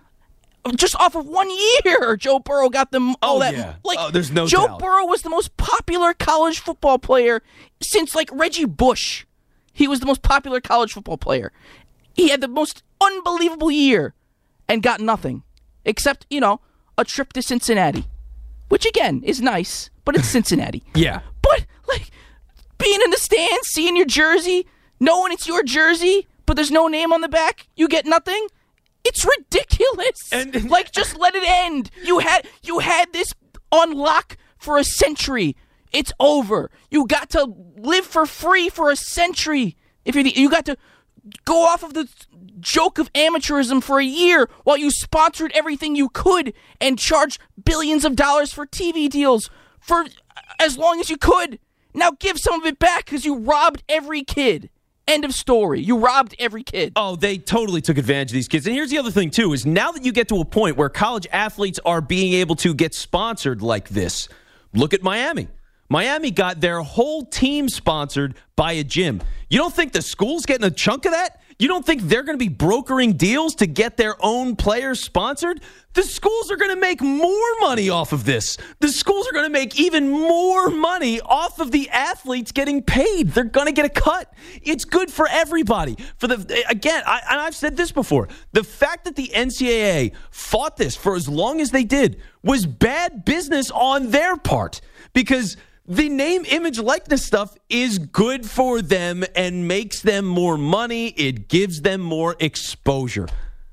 Just off of one year, Joe Burrow got them all oh, that. Yeah. Like oh, there's no Joe doubt. Burrow was the most popular college football player since like Reggie Bush. He was the most popular college football player. He had the most unbelievable year and got nothing except, you know, a trip to Cincinnati, which again is nice, but it's Cincinnati. Yeah. But like being in the stands, seeing your jersey, knowing it's your jersey, but there's no name on the back, you get nothing. It's ridiculous. And, like, just let it end. You had you had this on lock for a century. It's over. You got to live for free for a century. If you you got to go off of the joke of amateurism for a year while you sponsored everything you could and charged billions of dollars for T V deals for as long as you could. Now give some of it back because you robbed every kid. End of story. You robbed every kid. Oh, they totally took advantage of these kids. And here's the other thing, too, is now that you get to a point where college athletes are being able to get sponsored like this, look at Miami. Miami got their whole team sponsored by a gym. You don't think the school's getting a chunk of that? You don't think they're going to be brokering deals to get their own players sponsored? The schools are going to make more money off of this. The schools are going to make even more money off of the athletes getting paid. They're going to get a cut. It's good for everybody. For the again, I, and I've said this before, the fact that the N C double A fought this for as long as they did was bad business on their part because the name, image, likeness stuff is good for them and makes them more money. It gives them more exposure.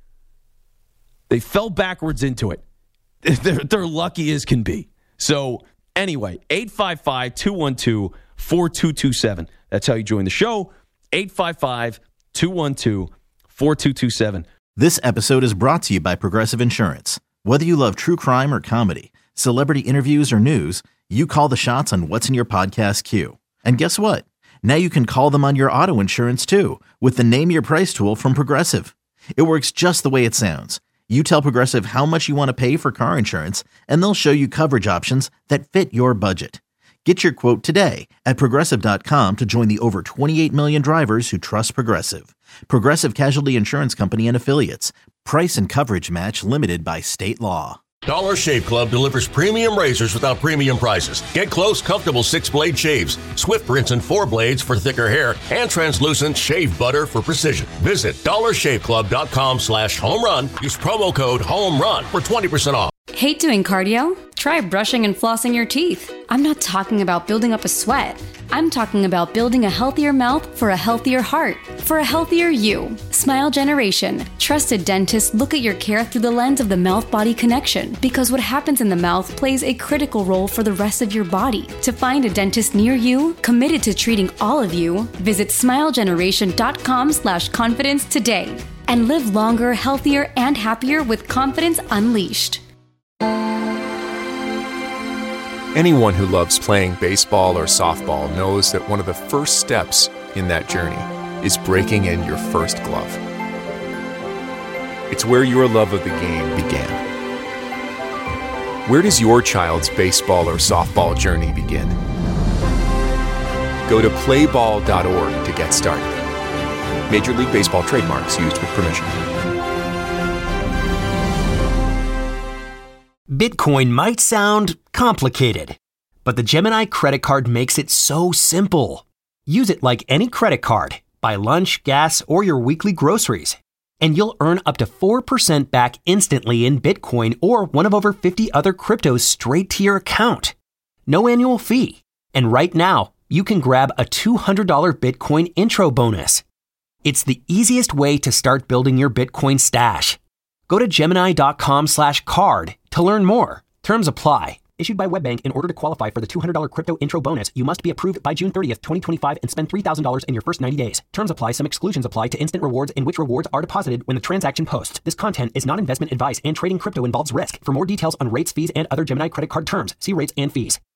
They fell backwards into it. They're, they're lucky as can be. So anyway, eight five five, two one two, four two two seven. That's how you join the show. eight five five, two one two, four two two seven. This episode is brought to you by Progressive Insurance. Whether you love true crime or comedy, celebrity interviews or news, you call the shots on what's in your podcast queue. And guess what? Now you can call them on your auto insurance too with the Name Your Price tool from Progressive. It works just the way it sounds. You tell Progressive how much you want to pay for car insurance, and they'll show you coverage options that fit your budget. Get your quote today at Progressive dot com to join the over twenty-eight million drivers who trust Progressive. Progressive Casualty Insurance Company and Affiliates. Price and coverage match limited by state law. Dollar Shave Club delivers premium razors without premium prices. Get close, comfortable six-blade shaves, Swift rinse and four blades for thicker hair, and translucent shave butter for precision. Visit dollar shave club dot com slash home run. Use promo code HOMERUN for twenty percent off. Hate doing cardio? Try brushing and flossing your teeth. I'm not talking about building up a sweat. I'm talking about building a healthier mouth for a healthier heart, for a healthier you. Smile Generation. Trusted dentists look at your care through the lens of the mouth-body connection because what happens in the mouth plays a critical role for the rest of your body. To find a dentist near you, committed to treating all of you, visit smile generation dot com slash confidence today and live longer, healthier, and happier with confidence unleashed. Anyone who loves playing baseball or softball knows that one of the first steps in that journey is breaking in your first glove. It's where your love of the game began. Where does your child's baseball or softball journey begin? Go to play ball dot org to get started. Major League Baseball trademarks used with permission. Bitcoin might sound complicated, but the Gemini credit card makes it so simple. Use it like any credit card. Buy lunch, gas, or your weekly groceries, and you'll earn up to four percent back instantly in Bitcoin or one of over fifty other cryptos straight to your account. No annual fee. And right now, you can grab a two hundred dollars Bitcoin intro bonus. It's the easiest way to start building your Bitcoin stash. Go to Gemini.com slash card to learn more. Terms apply. Issued by WebBank. In order to qualify for the two hundred dollars crypto intro bonus, you must be approved by June thirtieth, twenty twenty-five and spend three thousand dollars in your first ninety days. Terms apply. Some exclusions apply to instant rewards in which rewards are deposited when the transaction posts. This content is not investment advice and trading crypto involves risk. For more details on rates, fees, and other Gemini credit card terms, see rates and fees.